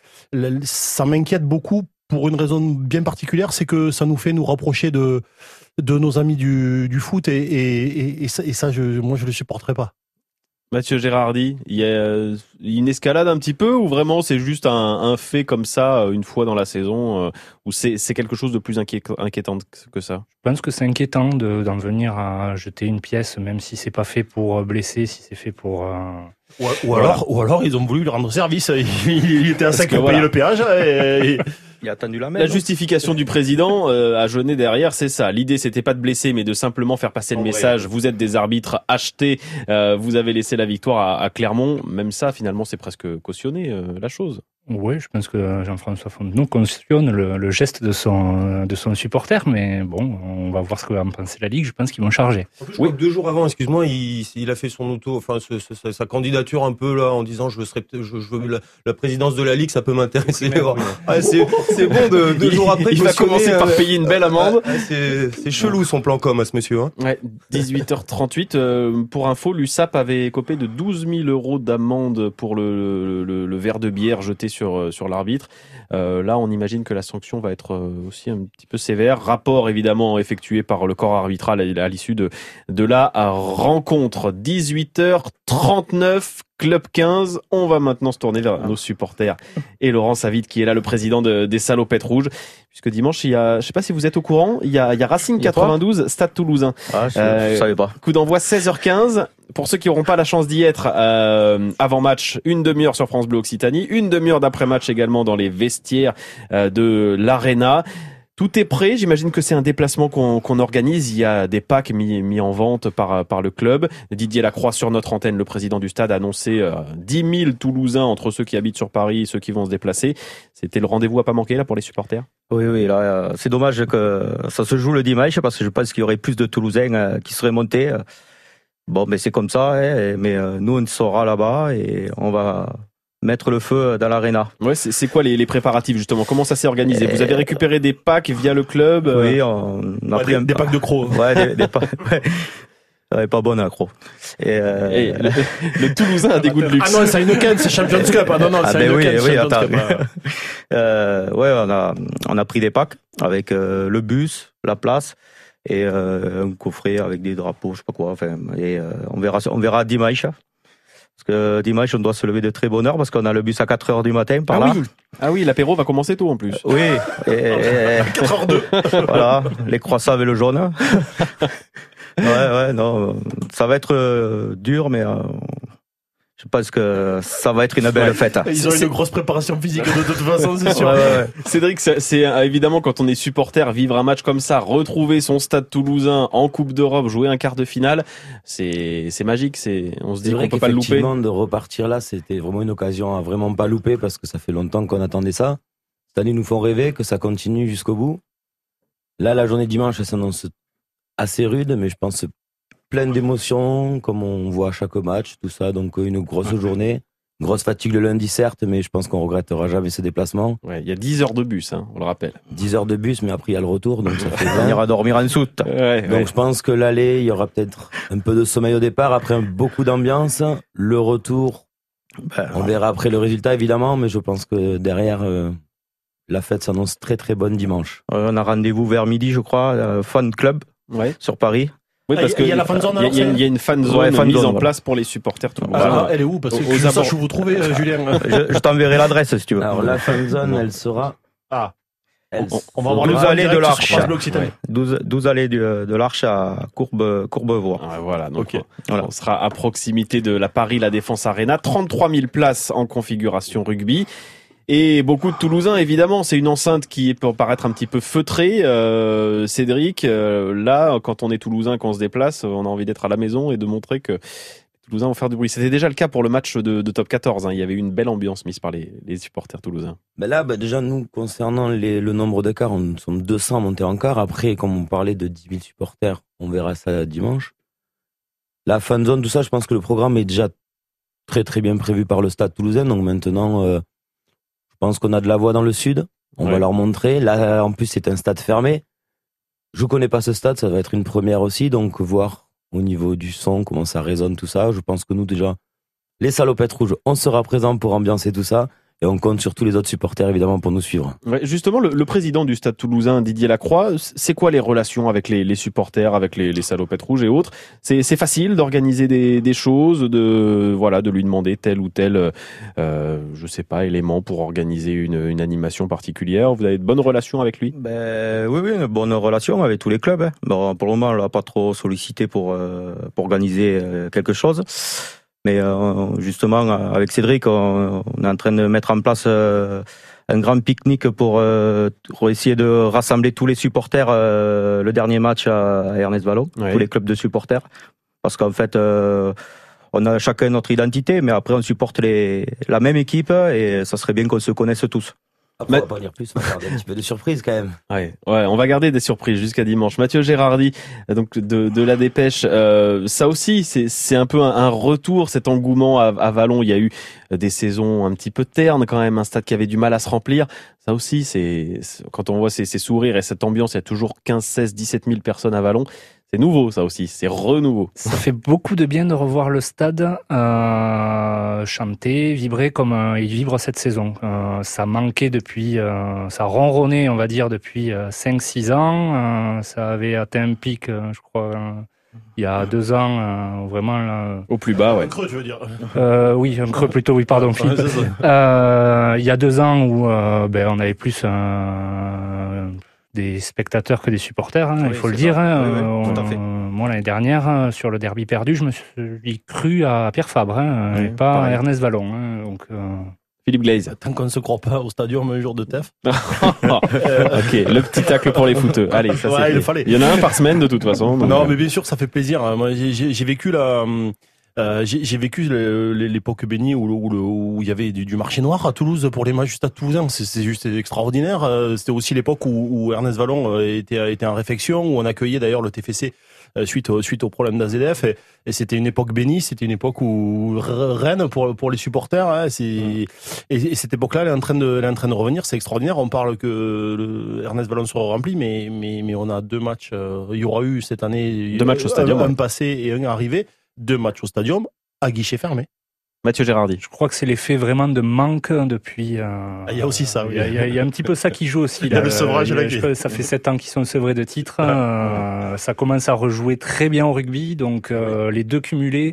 ça m'inquiète beaucoup pour une raison bien particulière, c'est que ça nous fait nous rapprocher de de nos amis du, du foot et, et, et, et ça, et ça je, moi je le supporterai pas. Mathieu Gérardi, il y a une escalade un petit peu ou vraiment c'est juste un, un fait comme ça une fois dans la saison euh, ou c'est, c'est quelque chose de plus inquié- inquiétant que ça? Je pense que c'est inquiétant de, d'en venir à jeter une pièce, même si c'est pas fait pour blesser, si c'est fait pour... Euh... Ou, ou, alors, ou alors ils ont voulu lui rendre service, il, il était à ça pour payer le péage et... et... Il a attendu la main. La justification du président euh, à Jeunet derrière, c'est ça. L'idée, c'était pas de blesser, mais de simplement faire passer le Oh, message. ouais. Vous êtes des arbitres achetés. Euh, vous avez laissé la victoire à, à Clermont. Même ça, finalement, c'est presque cautionné euh, la chose. Oui, je pense que Jean-François Fontenot cautionne le, le geste de son, de son supporter, mais bon, on va voir ce que va en penser la Ligue. Je pense qu'ils vont charger. En plus, je crois que deux jours avant, excuse-moi, il, il a fait son auto, enfin, ce, ce, sa, sa candidature un peu là, en disant je serai, je, je veux la, la présidence de la Ligue, ça peut m'intéresser. Ouais, c'est, c'est bon de deux jours après. Il va commencer par euh, payer une belle amende. Ouais, c'est, c'est chelou son plan com à ce monsieur. Hein. Ouais, dix-huit heures trente-huit. Euh, pour info, l'U S A P avait écopé de douze mille euros d'amende pour le, le, le verre de bière jeté sur, sur l'arbitre. Euh, là, on imagine que la sanction va être aussi un petit peu sévère. Rapport évidemment effectué par le corps arbitral à l'issue de, de la rencontre. dix-huit heures trente-neuf, Club quinze. On va maintenant se tourner vers nos supporters. Et Laurent Savid qui est là, le président de, des Salopettes Rouges. Puisque dimanche, il y a, je sais pas si vous êtes au courant, il y a, il y a Racing quatre-vingt-douze, Stade Toulousain. Ah, je, euh, je savais pas. Coup d'envoi seize heures quinze. Pour ceux qui n'auront pas la chance d'y être, euh, avant match, une demi-heure sur France Bleu Occitanie, une demi-heure d'après-match également dans les vestiaires euh, de l'Arena. Tout est prêt. J'imagine que c'est un déplacement qu'on, qu'on organise. Il y a des packs mis, mis en vente par, par le club. Didier Lacroix, sur notre antenne, le président du stade, a annoncé euh, dix mille Toulousains entre ceux qui habitent sur Paris et ceux qui vont se déplacer. C'était le rendez-vous à pas manquer là pour les supporters. Oui, oui. Là, euh, c'est dommage que ça se joue le dimanche parce que je pense qu'il y aurait plus de Toulousains euh, qui seraient montés. Bon, mais c'est comme ça. Hein, mais euh, nous, on sera là-bas et on va mettre le feu dans l'aréna. Ouais, c'est, c'est quoi les, les préparatifs justement? Comment ça s'est organisé? Vous avez récupéré des packs via le club? Oui, on a ouais, pris des, un... des packs de crocs. Ouais, des, des packs. Ouais. Ouais, pas bon accro. Et, euh... et le, le Toulousain a des goûts de luxe. Ah non, c'est une Ken, c'est Champions Cup. Ah non, non, ah c'est ben une oui, Ken, oui, Champions attends. Cup. euh, ouais, on a, on a pris des packs avec euh, le bus, la place et euh, un coffret avec des drapeaux, je sais pas quoi. Enfin, et euh, on verra, on verra dimanche. Parce que dimanche, on doit se lever de très bonne heure parce qu'on a le bus à quatre heures du matin par ah là. Oui. Ah oui, l'apéro va commencer tôt en plus. Oui. Et, et, quatre heures deux. Voilà, les croissants avec le jaune. Ouais, ouais, non, ça va être euh, dur, mais euh, je pense que ça va être une belle ouais. fête. Ils ont c'est... une grosse préparation physique de toute façon, c'est sûr. Ouais, ouais, ouais. Cédric, c'est, c'est évidemment quand on est supporter, vivre un match comme ça, retrouver son stade toulousain en Coupe d'Europe, jouer un quart de finale, c'est, c'est magique. C'est, on se dit qu'on peut pas le louper. Effectivement, de repartir là, c'était vraiment une occasion à vraiment pas louper parce que ça fait longtemps qu'on attendait ça. Cette année, ils nous font rêver que ça continue jusqu'au bout. Là, la journée dimanche, elle s'annonce assez rude, mais je pense pleine d'émotions, comme on voit à chaque match, tout ça. Donc, une grosse journée. Grosse fatigue le lundi, certes, mais je pense qu'on regrettera jamais ce déplacement. Ouais, il y a dix heures de bus, hein, on le rappelle. dix heures de bus, mais après, il y a le retour, donc ça fait vingt. On ira dormir en soute. Ouais, donc, ouais. je pense que l'aller, il y aura peut-être un peu de sommeil au départ, après beaucoup d'ambiance. Le retour, ben, on verra après le résultat, évidemment, mais je pense que derrière, euh, la fête s'annonce très très bonne dimanche. Euh, on a rendez-vous vers midi, je crois, euh, Fan Club, ouais. sur Paris. Oui, parce il y a la fan zone. Il y, y, y a une fan zone ouais, fan mise zone, en voilà. place pour les supporters toulousains. Ah, elle est où? Parce que je sache où vous trouvez, euh, Julien. je, je t'enverrai l'adresse si tu veux. Alors la fan zone, elle sera ah. On, on va avoir douze allées de l'Arche. Ouais. douze, douze allées de, de l'Arche à Courbe, Courbevoie. Ouais, voilà, donc okay. on, voilà. on sera à proximité de la Paris La Défense Arena. trente-trois mille places en configuration rugby. Et beaucoup de Toulousains, évidemment. C'est une enceinte qui peut paraître un petit peu feutrée. Euh, Cédric, euh, là, quand on est Toulousain, quand on se déplace, on a envie d'être à la maison et de montrer que les Toulousains vont faire du bruit. C'était déjà le cas pour le match de, de top quatorze. Hein. Il y avait eu une belle ambiance mise par les, les supporters toulousains. Ben là, ben déjà, nous, concernant les, le nombre de quarts, on sommes deux cents montés en quart. Après, comme on parlait de dix mille supporters, on verra ça dimanche. La fan zone, tout ça, je pense que le programme est déjà très très bien prévu par le Stade Toulousain. Donc maintenant... Euh, Je pense qu'on a de la voix dans le sud. On ouais. va leur montrer. Là, en plus, c'est un stade fermé. Je connais pas ce stade. Ça va être une première aussi. Donc, voir au niveau du son, comment ça résonne, tout ça. Je pense que nous, déjà, les Salopettes Rouges, on sera présents pour ambiancer tout ça. Et on compte sur tous les autres supporters, évidemment, pour nous suivre. Ouais, justement, le, le président du Stade Toulousain, Didier Lacroix, c'est quoi les relations avec les, les supporters, avec les, les Salopettes Rouges et autres? C'est, c'est facile d'organiser des, des choses, de, voilà, de lui demander tel ou tel, euh, je sais pas, élément pour organiser une, une animation particulière. Vous avez de bonnes relations avec lui? Ben, oui, oui, une bonne relation avec tous les clubs. Hein. Bon, pour le moment, on l'a pas trop sollicité pour, euh, pour organiser euh, quelque chose. Mais euh, justement, avec Cédric, on, on est en train de mettre en place euh, un grand pique-nique pour, euh, pour essayer de rassembler tous les supporters euh, le dernier match à, à Ernest Vallon, oui. tous les clubs de supporters. Parce qu'en fait, euh, on a chacun notre identité, mais après on supporte les, la même équipe et ça serait bien qu'on se connaisse tous. Après, on va pas en dire plus, on va garder un petit peu de surprise quand même. Ouais, ouais, on va garder des surprises jusqu'à dimanche. Mathieu Gérardi, donc de, de la Dépêche, euh, ça aussi, c'est, c'est un peu un, un retour, cet engouement à, à Vallon. Il y a eu des saisons un petit peu ternes quand même, un stade qui avait du mal à se remplir. Ça aussi, c'est, c'est quand on voit ces, ces sourires et cette ambiance, il y a toujours quinze, seize, dix-sept mille personnes à Vallon. C'est nouveau, ça aussi. C'est renouveau. Ça fait beaucoup de bien de revoir le stade euh, chanter, vibrer comme euh, il vibre cette saison. Euh, ça manquait depuis, euh, ça ronronnait, on va dire, depuis euh, cinq six ans. Euh, ça avait atteint un pic, euh, je crois, euh, il y a deux ans, euh, vraiment. Là, au plus bas, ouais. Un creux, je veux dire. Euh, oui, un creux plutôt, oui, pardon, Philippe. Euh, il y a deux ans où euh, ben, on avait plus un... des spectateurs que des supporters, hein, oui, il faut le dire. Hein, oui, oui, tout à fait. Moi, l'année dernière, sur le derby perdu, je me suis cru à Pierre Fabre, hein, oui, et pas pareil. à Ernest Vallon. Hein, donc, euh... Philippe Glaze. Tant qu'on ne se croit pas au stadium un jour de T E F. Ok, le petit tacle pour les footeux. Allez, ça ouais, c'est. Il, fallait. il y en a un par semaine de toute façon. Donc... Non, mais bien sûr, ça fait plaisir. Moi, j'ai, j'ai vécu la. Euh, j'ai, j'ai vécu le, l'époque bénie où, où, où il y avait du, du marché noir à Toulouse pour les matchs juste à Toulousain. C'est, c'est juste extraordinaire. C'était aussi l'époque où, où Ernest Vallon était, était en réflexion, où on accueillait d'ailleurs le T F C suite au, suite au problème d'A Z F. Et, et c'était une époque bénie. C'était une époque où reine pour, pour les supporters. Hein, c'est, et, et cette époque-là, elle est en train de, elle est en train de revenir. C'est extraordinaire. On parle que le Ernest Vallon sera rempli, mais, mais, mais on a deux matchs. Euh, il y aura eu cette année deux matchs au stadium, un, ouais. un passé et un arrivé. Deux matchs au stadium à guichet fermé. Mathieu Gérardi. Je crois que c'est l'effet vraiment de manque depuis. Euh, il y a aussi ça. Il oui. y, y, y a un petit peu ça qui joue aussi. Il y a le sevrage. Là, je, ça fait sept ans qu'ils sont sevrés de titres. Euh, ça commence à rejouer très bien au rugby, donc euh, oui. les deux cumulés.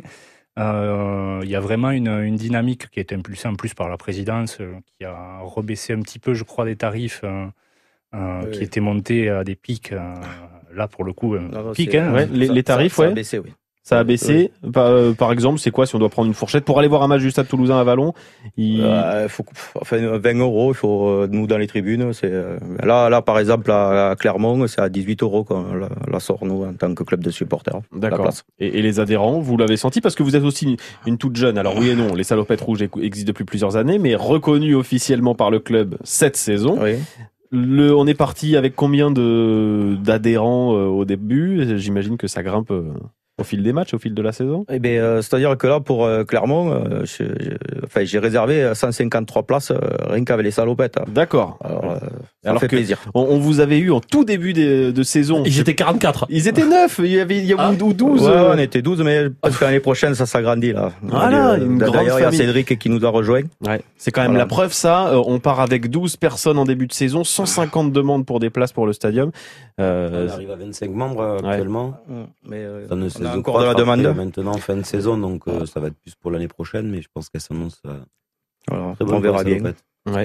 Euh, il y a vraiment une, une dynamique qui est impulsée en plus par la présidence, euh, qui a rebaissé un petit peu, je crois, des tarifs euh, euh, oui. qui étaient montés à des pics. Euh, là, pour le coup, un non, non, pic. Hein, ouais, les, ça, les tarifs, ça, ouais. Ça a baissé, oui. Ça a baissé. Oui. Par, euh, par exemple, c'est quoi si on doit prendre une fourchette pour aller voir un match du Stade Toulousain à Vallon? Il euh, faut, enfin, vingt euros. Il faut euh, nous dans les tribunes. C'est euh, là, là, par exemple, à, à Clermont, c'est à dix-huit euros qu'on la, la sort nous en tant que club de supporters. D'accord. Et, et les adhérents, vous l'avez senti parce que vous êtes aussi une, une toute jeune. Alors oui et non, les Salopettes Rouges existent depuis plusieurs années, mais reconnus officiellement par le club cette saison. Oui. Le, on est parti avec combien de d'adhérents euh, au début? J'imagine que ça grimpe. Euh... Au fil des matchs, au fil de la saison? Eh ben, euh, c'est-à-dire que là, pour euh, Clermont, euh, je, je, enfin, j'ai réservé cent cinquante-trois places euh, rien qu'avec les Salopettes. D'accord. Alors, euh, ça Alors fait que plaisir. On, on vous avait eu en tout début de, de saison. Ils étaient quarante-quatre. Ils étaient neuf. Il y avait, il y a ah. ou douze. Ouais, on était douze, mais parce que l'année prochaine, ça s'agrandit là. Voilà, euh, une D'ailleurs, grande il y a famille. Cédric qui nous a rejoint. Ouais. C'est quand même voilà. la preuve, ça. Euh, on part avec douze personnes en début de saison, cent cinquante demandes pour des places pour le stadium. Euh, on arrive à vingt-cinq membres euh, ouais. actuellement. Mais euh, ça ne on a encore de la demande. Maintenant, fin de saison, donc euh, ça va être plus pour l'année prochaine, mais je pense qu'elle s'annonce. Euh, voilà. On verra bien. Ouais.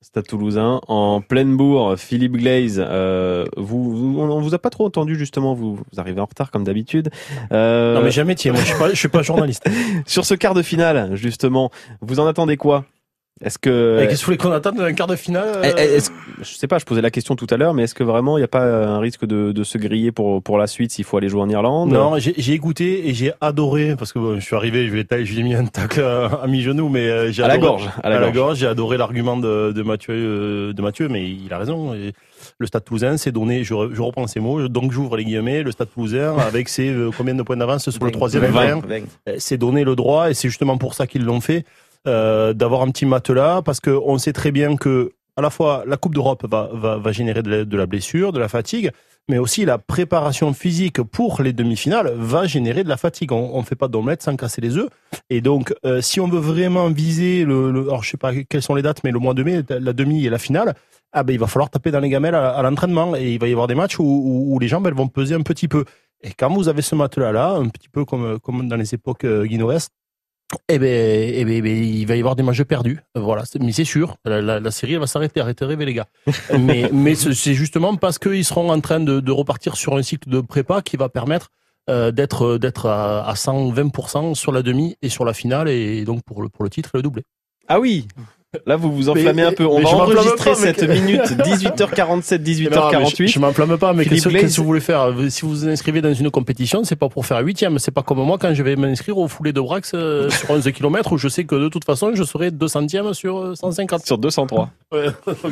Stade Toulousain, en pleine bourre, Philippe Glaze, euh, vous, vous, on vous a pas trop entendu justement, vous, vous arrivez en retard comme d'habitude. Euh... Non mais jamais, tiens, moi je suis pas, je suis pas journaliste. Sur ce quart de finale, justement, vous en attendez quoi ? Est-ce que Et qu'est-ce que vous voulez qu'on attende d'un quart de finale euh... est-ce... Je sais pas, je posais la question tout à l'heure, mais est-ce que vraiment il n'y a pas un risque de, de se griller pour pour la suite s'il faut aller jouer en Irlande ? Non, j'ai, j'ai écouté et j'ai adoré parce que bon, je suis arrivé, je l'ai, je lui ai mis un tacle à, à mi-genou, mais euh, j'ai à adoré, la gorge, à la, à gorge. la gorge. J'ai adoré l'argument de, de Mathieu, euh, de Mathieu, mais il a raison. Et le Stade Toulousain s'est donné, je, je reprends ses mots, donc j'ouvre les guillemets, le Stade Toulousain avec ses euh, combien de points d'avance sur le troisième vingt, s'est donné le droit et c'est justement pour ça qu'ils l'ont fait. Euh, d'avoir un petit matelas parce que on sait très bien que à la fois la Coupe d'Europe va va, va générer de la, de la blessure, de la fatigue, mais aussi la préparation physique pour les demi-finales va générer de la fatigue. On, on fait pas d'omelette sans casser les œufs. Et donc euh, si on veut vraiment viser le, le alors je sais pas quelles sont les dates, mais le mois de mai, la demi et la finale, ah ben il va falloir taper dans les gamelles à, à l'entraînement et il va y avoir des matchs où, où, où les jambes elles vont peser un petit peu. Et quand vous avez ce matelas là, un petit peu comme comme dans les époques euh, Guinoès, Eh ben, eh ben, eh ben, il va y avoir des matchs perdus. Voilà, mais c'est sûr. La, la, la série elle va s'arrêter. Arrêtez de rêver, les gars. mais, mais c'est justement parce qu'ils seront en train de, de repartir sur un cycle de prépa qui va permettre euh, d'être d'être à, à cent vingt pour cent sur la demi et sur la finale et donc pour le pour le titre et le doublé. Ah oui. Là, vous vous enflammez mais, un peu. On mais va enregistrer pas, cette mais... minute dix-huit heures quarante-sept, dix-huit heures quarante-huit. Je, je m'enflamme pas, mais qu'est-ce, Glaze... qu'est-ce que vous voulez faire ? Si vous vous inscrivez dans une compétition, c'est pas pour faire huitième. C'est pas comme moi quand je vais m'inscrire au foulée de Brax euh, sur onze kilomètres où je sais que de toute façon, je serai deux centièmes sur cent cinquante. Sur deux cent trois. Ouais.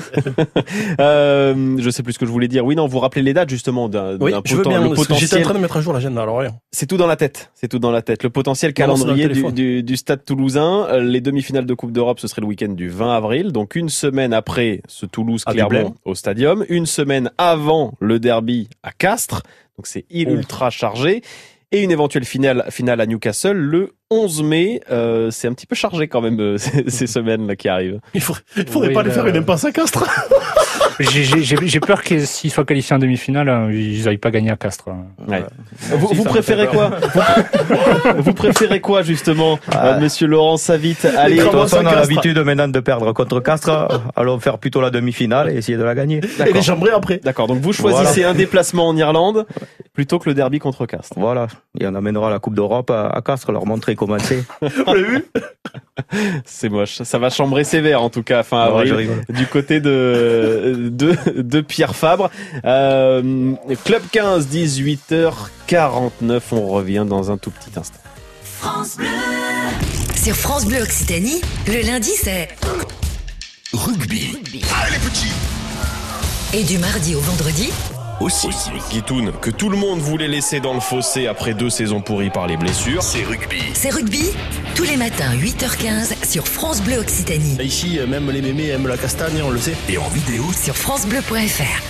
euh, je sais plus ce que je voulais dire. Oui, non, vous rappelez les dates justement d'un, oui, d'un je poten- veux bien, le potentiel. J'étais en train de mettre à jour l'agenda, alors rien. C'est tout dans la tête. C'est tout dans la tête. Le potentiel calendrier du, du, du Stade Toulousain. Les demi-finales de Coupe d'Europe, ce serait le week-end du vingt avril. Donc une semaine après Après ce Toulouse-Clermont au Stadium, une semaine avant le derby à Castres, donc c'est ultra chargé, et une éventuelle finale, finale à Newcastle le onze mai. Euh, c'est un petit peu chargé quand même euh, ces, ces semaines là qui arrivent. Il faudrait, il faudrait oui, pas aller euh... faire une impasse à Castres. j'ai, j'ai, j'ai peur que s'ils soient qualifiés en demi-finale, ils n'aillent pas gagner à Castres. Ouais. Vous, vous préférez quoi vous, vous préférez quoi justement, ah. euh, Monsieur Laurent Savit? Allez, de toute façon, on a l'habitude maintenant de perdre contre Castres. Allons faire plutôt la demi-finale et essayer de la gagner. D'accord. Et les chambrer après. D'accord. Donc vous choisissez voilà. un déplacement en Irlande plutôt que le derby contre Castres. Voilà. Et on amènera la Coupe d'Europe à, à Castres, leur montrer comment c'est. Vous l'avez vu? C'est moche. Ça va chambrer sévère en tout cas fin avril ouais, du côté de de, de Pierre Fabre. Euh, Club quinze, dix-huit heures quarante-neuf. On revient dans un tout petit instant. France Bleu. Sur France Bleu Occitanie, le lundi c'est rugby. rugby. Allez les petits. Et du mardi au vendredi aussi. Guitoun, que tout le monde voulait laisser dans le fossé après deux saisons pourries par les blessures. C'est rugby. C'est rugby, tous les matins, huit heures quinze, sur France Bleu Occitanie. Ici, même les mémés aiment la castagne, on le sait. Et en vidéo sur francebleu point f r.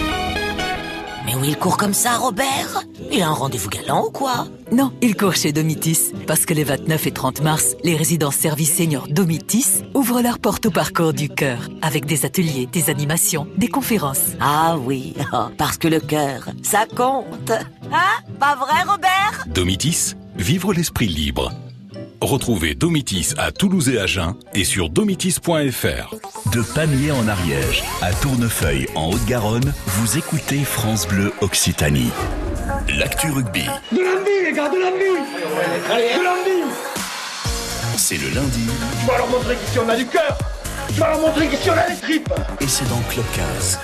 Mais où il court comme ça, Robert ? Il a un rendez-vous galant ou quoi ? Non, il court chez Domitis. Parce que les vingt-neuf et trente mars, les résidences services seniors Domitis ouvrent leurs portes au parcours du cœur. Avec des ateliers, des animations, des conférences. Ah oui, parce que le cœur, ça compte. Hein ? Pas vrai, Robert ? Domitis, vivre l'esprit libre. Retrouvez Domitis à Toulouse et Agen et sur domitis point f r. De Pamiers en Ariège à Tournefeuille en Haute-Garonne, vous écoutez France Bleu Occitanie. L'actu rugby. De l'envie, les gars, de l'envie. De l'envie. C'est le lundi. Je vais leur montrer qu'ici on a du cœur. Je vais leur montrer qu'ici on a les tripes. Et c'est dans Club quinze.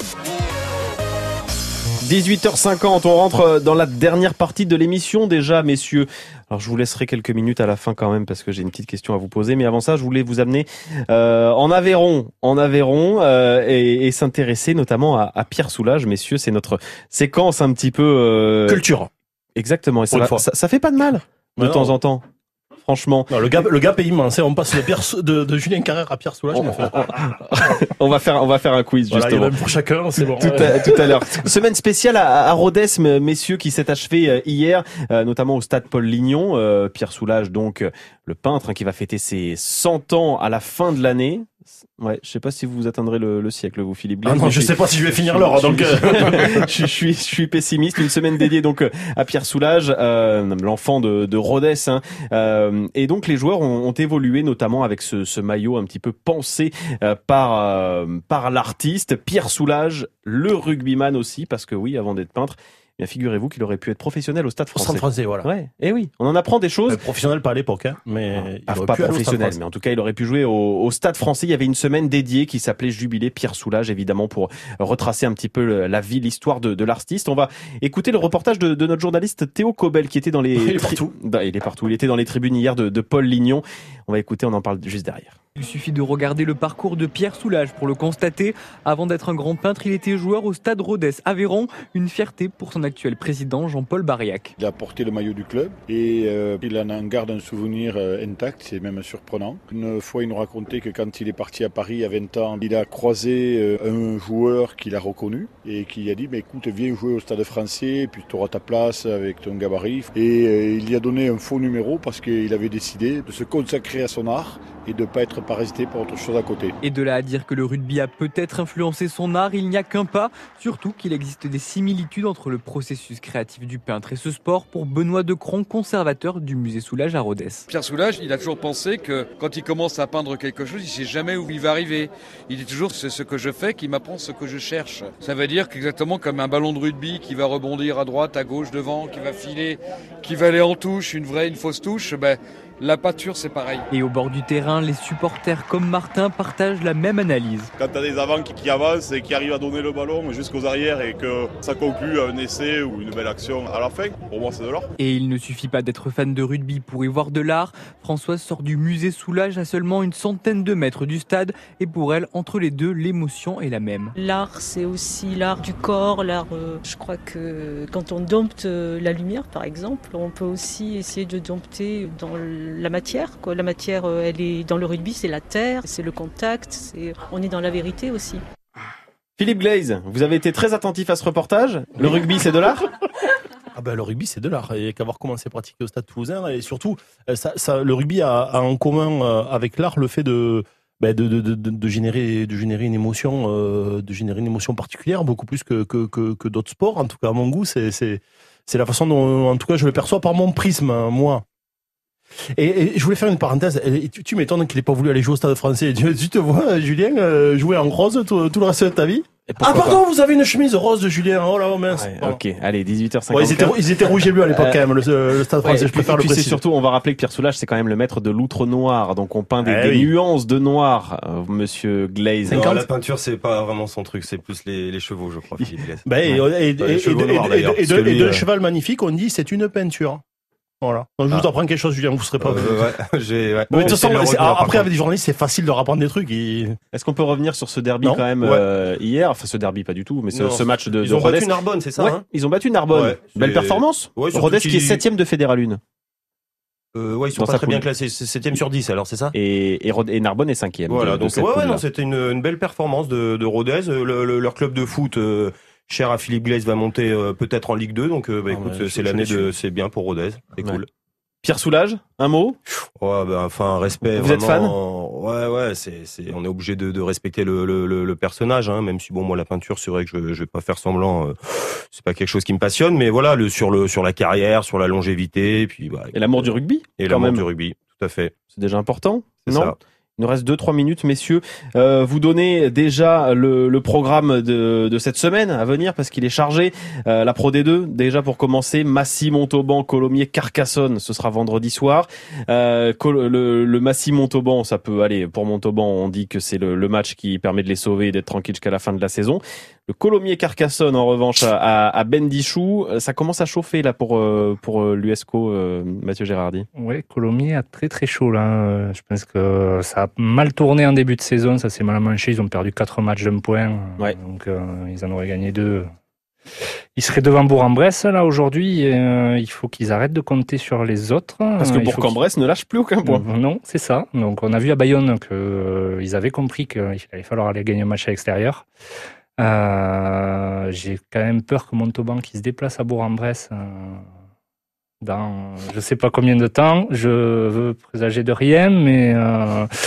dix-huit heures cinquante, on rentre dans la dernière partie de l'émission déjà, messieurs. Alors je vous laisserai quelques minutes à la fin quand même parce que j'ai une petite question à vous poser. Mais avant ça, je voulais vous amener euh, en Aveyron, en Aveyron euh, et, et s'intéresser notamment à, à Pierre Soulages, messieurs. C'est notre séquence un petit peu euh... culture. Exactement. Et ça, va, ça, ça fait pas de mal de temps en temps. Franchement. Non, le gap, le gap est immense. On passe de, Pierre, de, de Julien Carrère à Pierre Soulages. On, on va faire, on va faire un quiz, voilà, justement. Il y en a pour chacun, c'est bon. Tout à, tout à l'heure. Semaine spéciale à, à Rodez, messieurs, qui s'est achevée hier, euh, notamment au stade Paul Lignon. Euh, Pierre Soulages, donc, le peintre, hein, qui va fêter ses cent ans à la fin de l'année. Ouais, je sais pas si vous atteindrez le, le siècle, vous, Philippe Glaise. Ah non, je sais pas si je vais finir l'heure, donc. je, je suis, je suis pessimiste. Une semaine dédiée donc à Pierre Soulages, euh, l'enfant de, de Rodez. Hein. Euh, et donc les joueurs ont, ont évolué, notamment avec ce, ce maillot un petit peu pensé euh, par euh, par l'artiste Pierre Soulages, le rugbyman aussi, parce que oui, avant d'être peintre. Bien, figurez-vous qu'il aurait pu être professionnel au Stade Français. Au Stade Français, voilà. Ouais. Et oui, on en apprend des choses. Euh, professionnel pas à l'époque, hein, mais ah, pas professionnel, mais en tout cas, il aurait pu jouer au, au Stade Français. Il y avait une semaine dédiée qui s'appelait Jubilé Pierre Soulages, évidemment, pour retracer un petit peu la vie, l'histoire de, de l'artiste. On va écouter le reportage de, de notre journaliste Théo Cobel, qui était dans les. Il est partout. Il est partout. Il était dans les tribunes hier de, de Paul Lignon. On va écouter, on en parle juste derrière. Il suffit de regarder le parcours de Pierre Soulages pour le constater. Avant d'être un grand peintre, il était joueur au Stade Rodez Aveyron. Une fierté pour son actuel président Jean-Paul Bariac. Il a porté le maillot du club et euh, il en garde un souvenir euh, intact, c'est même surprenant. Une fois, il nous racontait que quand il est parti à Paris à vingt ans, il a croisé euh, un joueur qu'il a reconnu et qui a dit bah, écoute, viens jouer au Stade Français, puis tu auras ta place avec ton gabarit. Et euh, il lui a donné un faux numéro parce qu'il avait décidé de se consacrer à son art et de ne pas être parasité par autre chose à côté. Et de là à dire que le rugby a peut-être influencé son art, il n'y a qu'un pas. Surtout qu'il existe des similitudes entre le processus créatif du peintre et ce sport pour Benoît Decron, conservateur du musée Soulages à Rodez. Pierre Soulages, il a toujours pensé que quand il commence à peindre quelque chose, il ne sait jamais où il va arriver. Il dit toujours c'est ce que je fais qui m'apprend ce que je cherche. Ça veut dire qu'exactement comme un ballon de rugby qui va rebondir à droite, à gauche, devant, qui va filer, qui va aller en touche, une vraie, une fausse touche, ben, la pâture, c'est pareil. Et au bord du terrain, les supporters comme Martin partagent la même analyse. Quand tu as des avants qui, qui avancent et qui arrivent à donner le ballon jusqu'aux arrières et que ça conclut à un essai ou une belle action à la fin, pour moi c'est de l'or. Et il ne suffit pas d'être fan de rugby pour y voir de l'art. Françoise sort du musée Soulages à seulement une centaine de mètres du stade. Et pour elle, entre les deux, l'émotion est la même. L'art, c'est aussi l'art du corps. L'art, euh, je crois que quand on dompte la lumière, par exemple, on peut aussi essayer de dompter dans la matière, quoi. La matière, elle est dans le rugby, c'est la terre, c'est le contact, c'est... on est dans la vérité aussi. Philippe Glaise, vous avez été très attentif à ce reportage. Le rugby, c'est de l'art ? Ah ben, le rugby, c'est de l'art. Il n'y a qu'à voir comment c'est pratiqué au Stade Toulousain. Et surtout, ça, ça, le rugby a, a en commun avec l'art le fait de, ben de, de, de, de, générer, de générer une émotion, euh, de générer une émotion particulière, beaucoup plus que, que, que, que d'autres sports. En tout cas, à mon goût, c'est, c'est, c'est la façon dont, en tout cas, je le perçois par mon prisme, moi. Et, et je voulais faire une parenthèse. Et tu, tu m'étonnes qu'il n'ait pas voulu aller jouer au Stade Français. Tu, tu te vois, Julien, euh, jouer en rose tout, tout le reste de ta vie? Ah pardon, pas. Vous avez une chemise rose de Julien. Oh là, oh mince. Ouais, ok, allez, dix-huit heures cinquante. Ouais, ils, étaient, ils étapeux rouges et bleus à l'époque euh, quand même, le, le Stade Français. Ouais, je préfère le préciser. Surtout, on va rappeler que Pierre Soulages, c'est quand même le maître de l'outre noir. Donc on peint des, eh des oui. nuances de noir, euh, Monsieur Glaise. Non, la peinture, c'est pas vraiment son truc. C'est plus les, les chevaux, je crois, Philippe Glaise. Bah, et, ouais. et, et, et, noirs, et, et, et de, lui, de euh... cheval magnifique, on dit c'est une peinture. Voilà. Donc, je ah. vous apprends quelque chose, Julien, vous serez pas. Euh, ouais, j'ai, ouais. Mais de toute façon, après, avec des journalistes, c'est facile de leur apprendre des trucs. Et... Est-ce qu'on peut revenir sur ce derby non. quand même, ouais. euh, hier? Enfin, ce derby, pas du tout, mais ce, ce match de, ils de ont Rodez. battu Narbonne, c'est ça, ouais, hein ils ont battu Narbonne. Ouais, belle performance. Ouais, Rodez qui est septième de Fédéral un. Euh, ouais, ils sont pas très bien classés. C'est septième sur dix, alors, c'est ça? Et, et, et Narbonne est cinquième. Voilà. De, donc, de ouais, ouais, non, c'était une, une belle performance de, de Rodez. Le, le, leur club de foot, euh, cher à Philippe Glaise, va monter, euh, peut-être en Ligue deux. Donc, euh, bah, ah, écoute, ouais, c'est l'année de, c'est bien pour Rodez. C'est cool. Pierre Soulages, un mot? Ouais, ben, enfin, respect. Vous vraiment, êtes fan? Ouais, ouais, c'est, c'est, on est obligé de, de respecter le, le, le, le personnage, hein, même si bon, moi, la peinture, c'est vrai que je, je vais pas faire semblant, euh, c'est pas quelque chose qui me passionne, mais voilà, le, sur le, sur la carrière, sur la longévité, et puis, bah. Et l'amour du rugby? Et l'amour même. du rugby, tout à fait. C'est déjà important? C'est non? Ça. Il nous reste deux trois minutes, messieurs. Euh, vous donnez déjà le, le programme de, de cette semaine à venir parce qu'il est chargé. Euh, la Pro D deux, déjà pour commencer, Massy, Montauban, Colomiers, Carcassonne, ce sera vendredi soir. Euh, le, le Massy, Montauban, ça peut aller. Pour Montauban, on dit que c'est le, le match qui permet de les sauver et d'être tranquille jusqu'à la fin de la saison. Le Colomiers Carcassonne, en revanche, à, à Bendichou, ça commence à chauffer là pour pour l'U S C O, euh, Mathieu Gérardi. Oui, Colomiers a très très chaud là. Je pense que ça a mal tourné en début de saison, ça s'est mal manché. Ils ont perdu quatre matchs d'un point, ouais. donc euh, ils en auraient gagné deux. Ils seraient devant Bourg-en-Bresse là aujourd'hui. Et, euh, il faut qu'ils arrêtent de compter sur les autres. Parce que Bourg-en-Bresse ne lâche plus aucun point. Euh, non, c'est ça. Donc on a vu à Bayonne qu'ils euh, avaient compris qu'il allait falloir aller gagner un match à l'extérieur. Euh, j'ai quand même peur que Montauban qui se déplace à Bourg-en-Bresse euh, dans je sais pas combien de temps, je veux présager de rien, mais euh,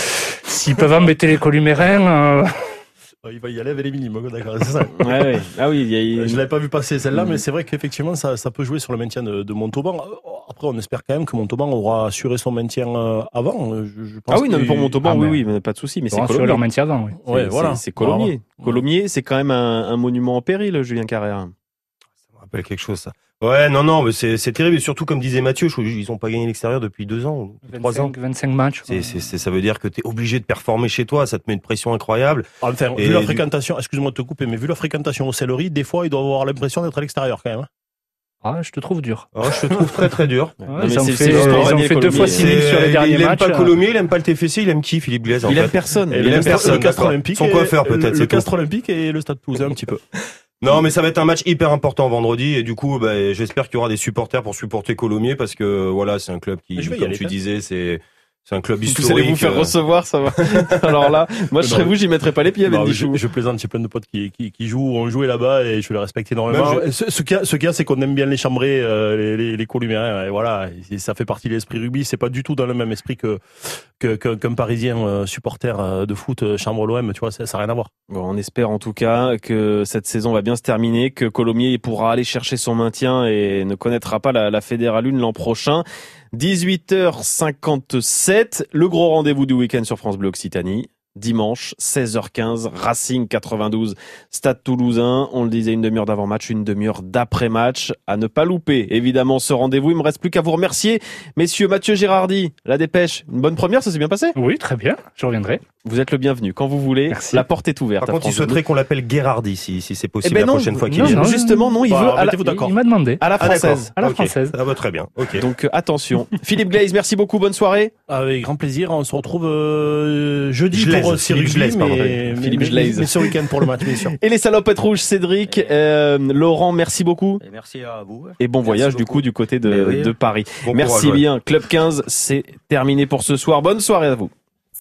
S'ils peuvent embêter les Columérains... Euh... Il va y aller avec les minimes, d'accord, c'est ça. ouais, ouais. Ah oui, il y a... Je l'avais pas vu passer celle-là, mmh. mais c'est vrai qu'effectivement, ça, ça peut jouer sur le maintien de, de Montauban. Après, on espère quand même que Montauban aura assuré son maintien avant. Je, je pense ah oui, non, mais pour Montauban, ah, oui, oui, pas de souci. Mais c'est Colomiers. leur maintien avant, oui. C'est, ouais, voilà. C'est, c'est Colomiers. Voilà. Colomiers, c'est quand même un, un monument en péril, Julien Carrère. Ça me rappelle quelque chose, ça. Ouais, non, non, mais c'est, c'est terrible. Et surtout, comme disait Mathieu, je, ils ont pas gagné l'extérieur depuis deux ans, trois ans. vingt-cinq matchs. C'est, c'est, c'est, ça veut dire que t'es obligé de performer chez toi. Ça te met une pression incroyable. Enfin, et vu la fréquentation, du... excuse-moi de te couper, mais vu la fréquentation au Sellerie, des fois, ils doivent avoir l'impression d'être à l'extérieur quand même. Ah, je te trouve dur. Ah, je te trouve très très dur. Ouais, ouais, ils ont fait, euh, fait deux fois six mille sur les derniers il matchs. Il aime pas Colomiers, il aime pas le T F C, il aime qui, Philippe Blaise? Il aime personne. Il aime personne. Le Castres Olympique. Son coiffeur peut-être. Le Castres Olympique et le Stade Toulousain un petit peu. Non, mais ça va être un match hyper important vendredi et du coup, bah, j'espère qu'il y aura des supporters pour supporter Colomiers parce que voilà, c'est un club qui, comme aller, tu peut-être. disais, c'est c'est un club historique. Vous allez vous faire euh... recevoir, ça va. Alors là, moi je serais vous, j'y mettrais pas les pieds avec des je, je plaisante, j'ai plein de potes qui, qui, qui jouent, ont joué là-bas et je les respecte énormément. Je... Ce, ce qu'il y a, ce qu'il y a, c'est qu'on aime bien les chambrer, euh, les, les, les Columérains, et voilà, et ça fait partie de l'esprit rugby. C'est pas du tout dans le même esprit que, que, que qu'un Parisien euh, supporter euh, de foot euh, chambre l'O M, tu vois, ça n'a rien à voir. Bon, on espère en tout cas que cette saison va bien se terminer, que Colomiers pourra aller chercher son maintien et ne connaîtra pas la, la Fédérale un l'an prochain. dix-huit heures cinquante-sept, le gros rendez-vous du week-end sur France Bleu Occitanie. Dimanche, seize heures quinze, Racing quatre-vingt-douze, Stade Toulousain. On le disait, une demi-heure d'avant-match, une demi-heure d'après-match. À ne pas louper, évidemment, ce rendez-vous. Il me reste plus qu'à vous remercier. Messieurs, Mathieu Gérardi, La Dépêche, une bonne première, ça s'est bien passé? Oui, très bien, je reviendrai. Vous êtes le bienvenu, quand vous voulez. Merci. La porte est ouverte. Par contre, il souhaiterait qu'on l'appelle Gérardi, si, si c'est possible, eh ben la non, prochaine fois qu'il non, vient. Non, justement, non, il bah, veut... À la... Il m'a demandé. À la française. Ah, à la okay. française. Ah bah, très bien, ok. Donc, euh, attention. Philippe Glaze, merci beaucoup, bonne soirée. Avec grand plaisir, on se retrouve euh, jeudi Glaise, pour Cyril Glaze, mais, mais, Philippe mais, Glaze. mais ce week-end pour le match, bien sûr. Et les salopettes rouges, Cédric, euh, Laurent, merci beaucoup. Et merci à vous. Et bon merci voyage beaucoup. du coup du côté de, oui. de Paris. Bon merci courage, bien. Ouais. Club quinze, c'est terminé pour ce soir. Bonne soirée à vous.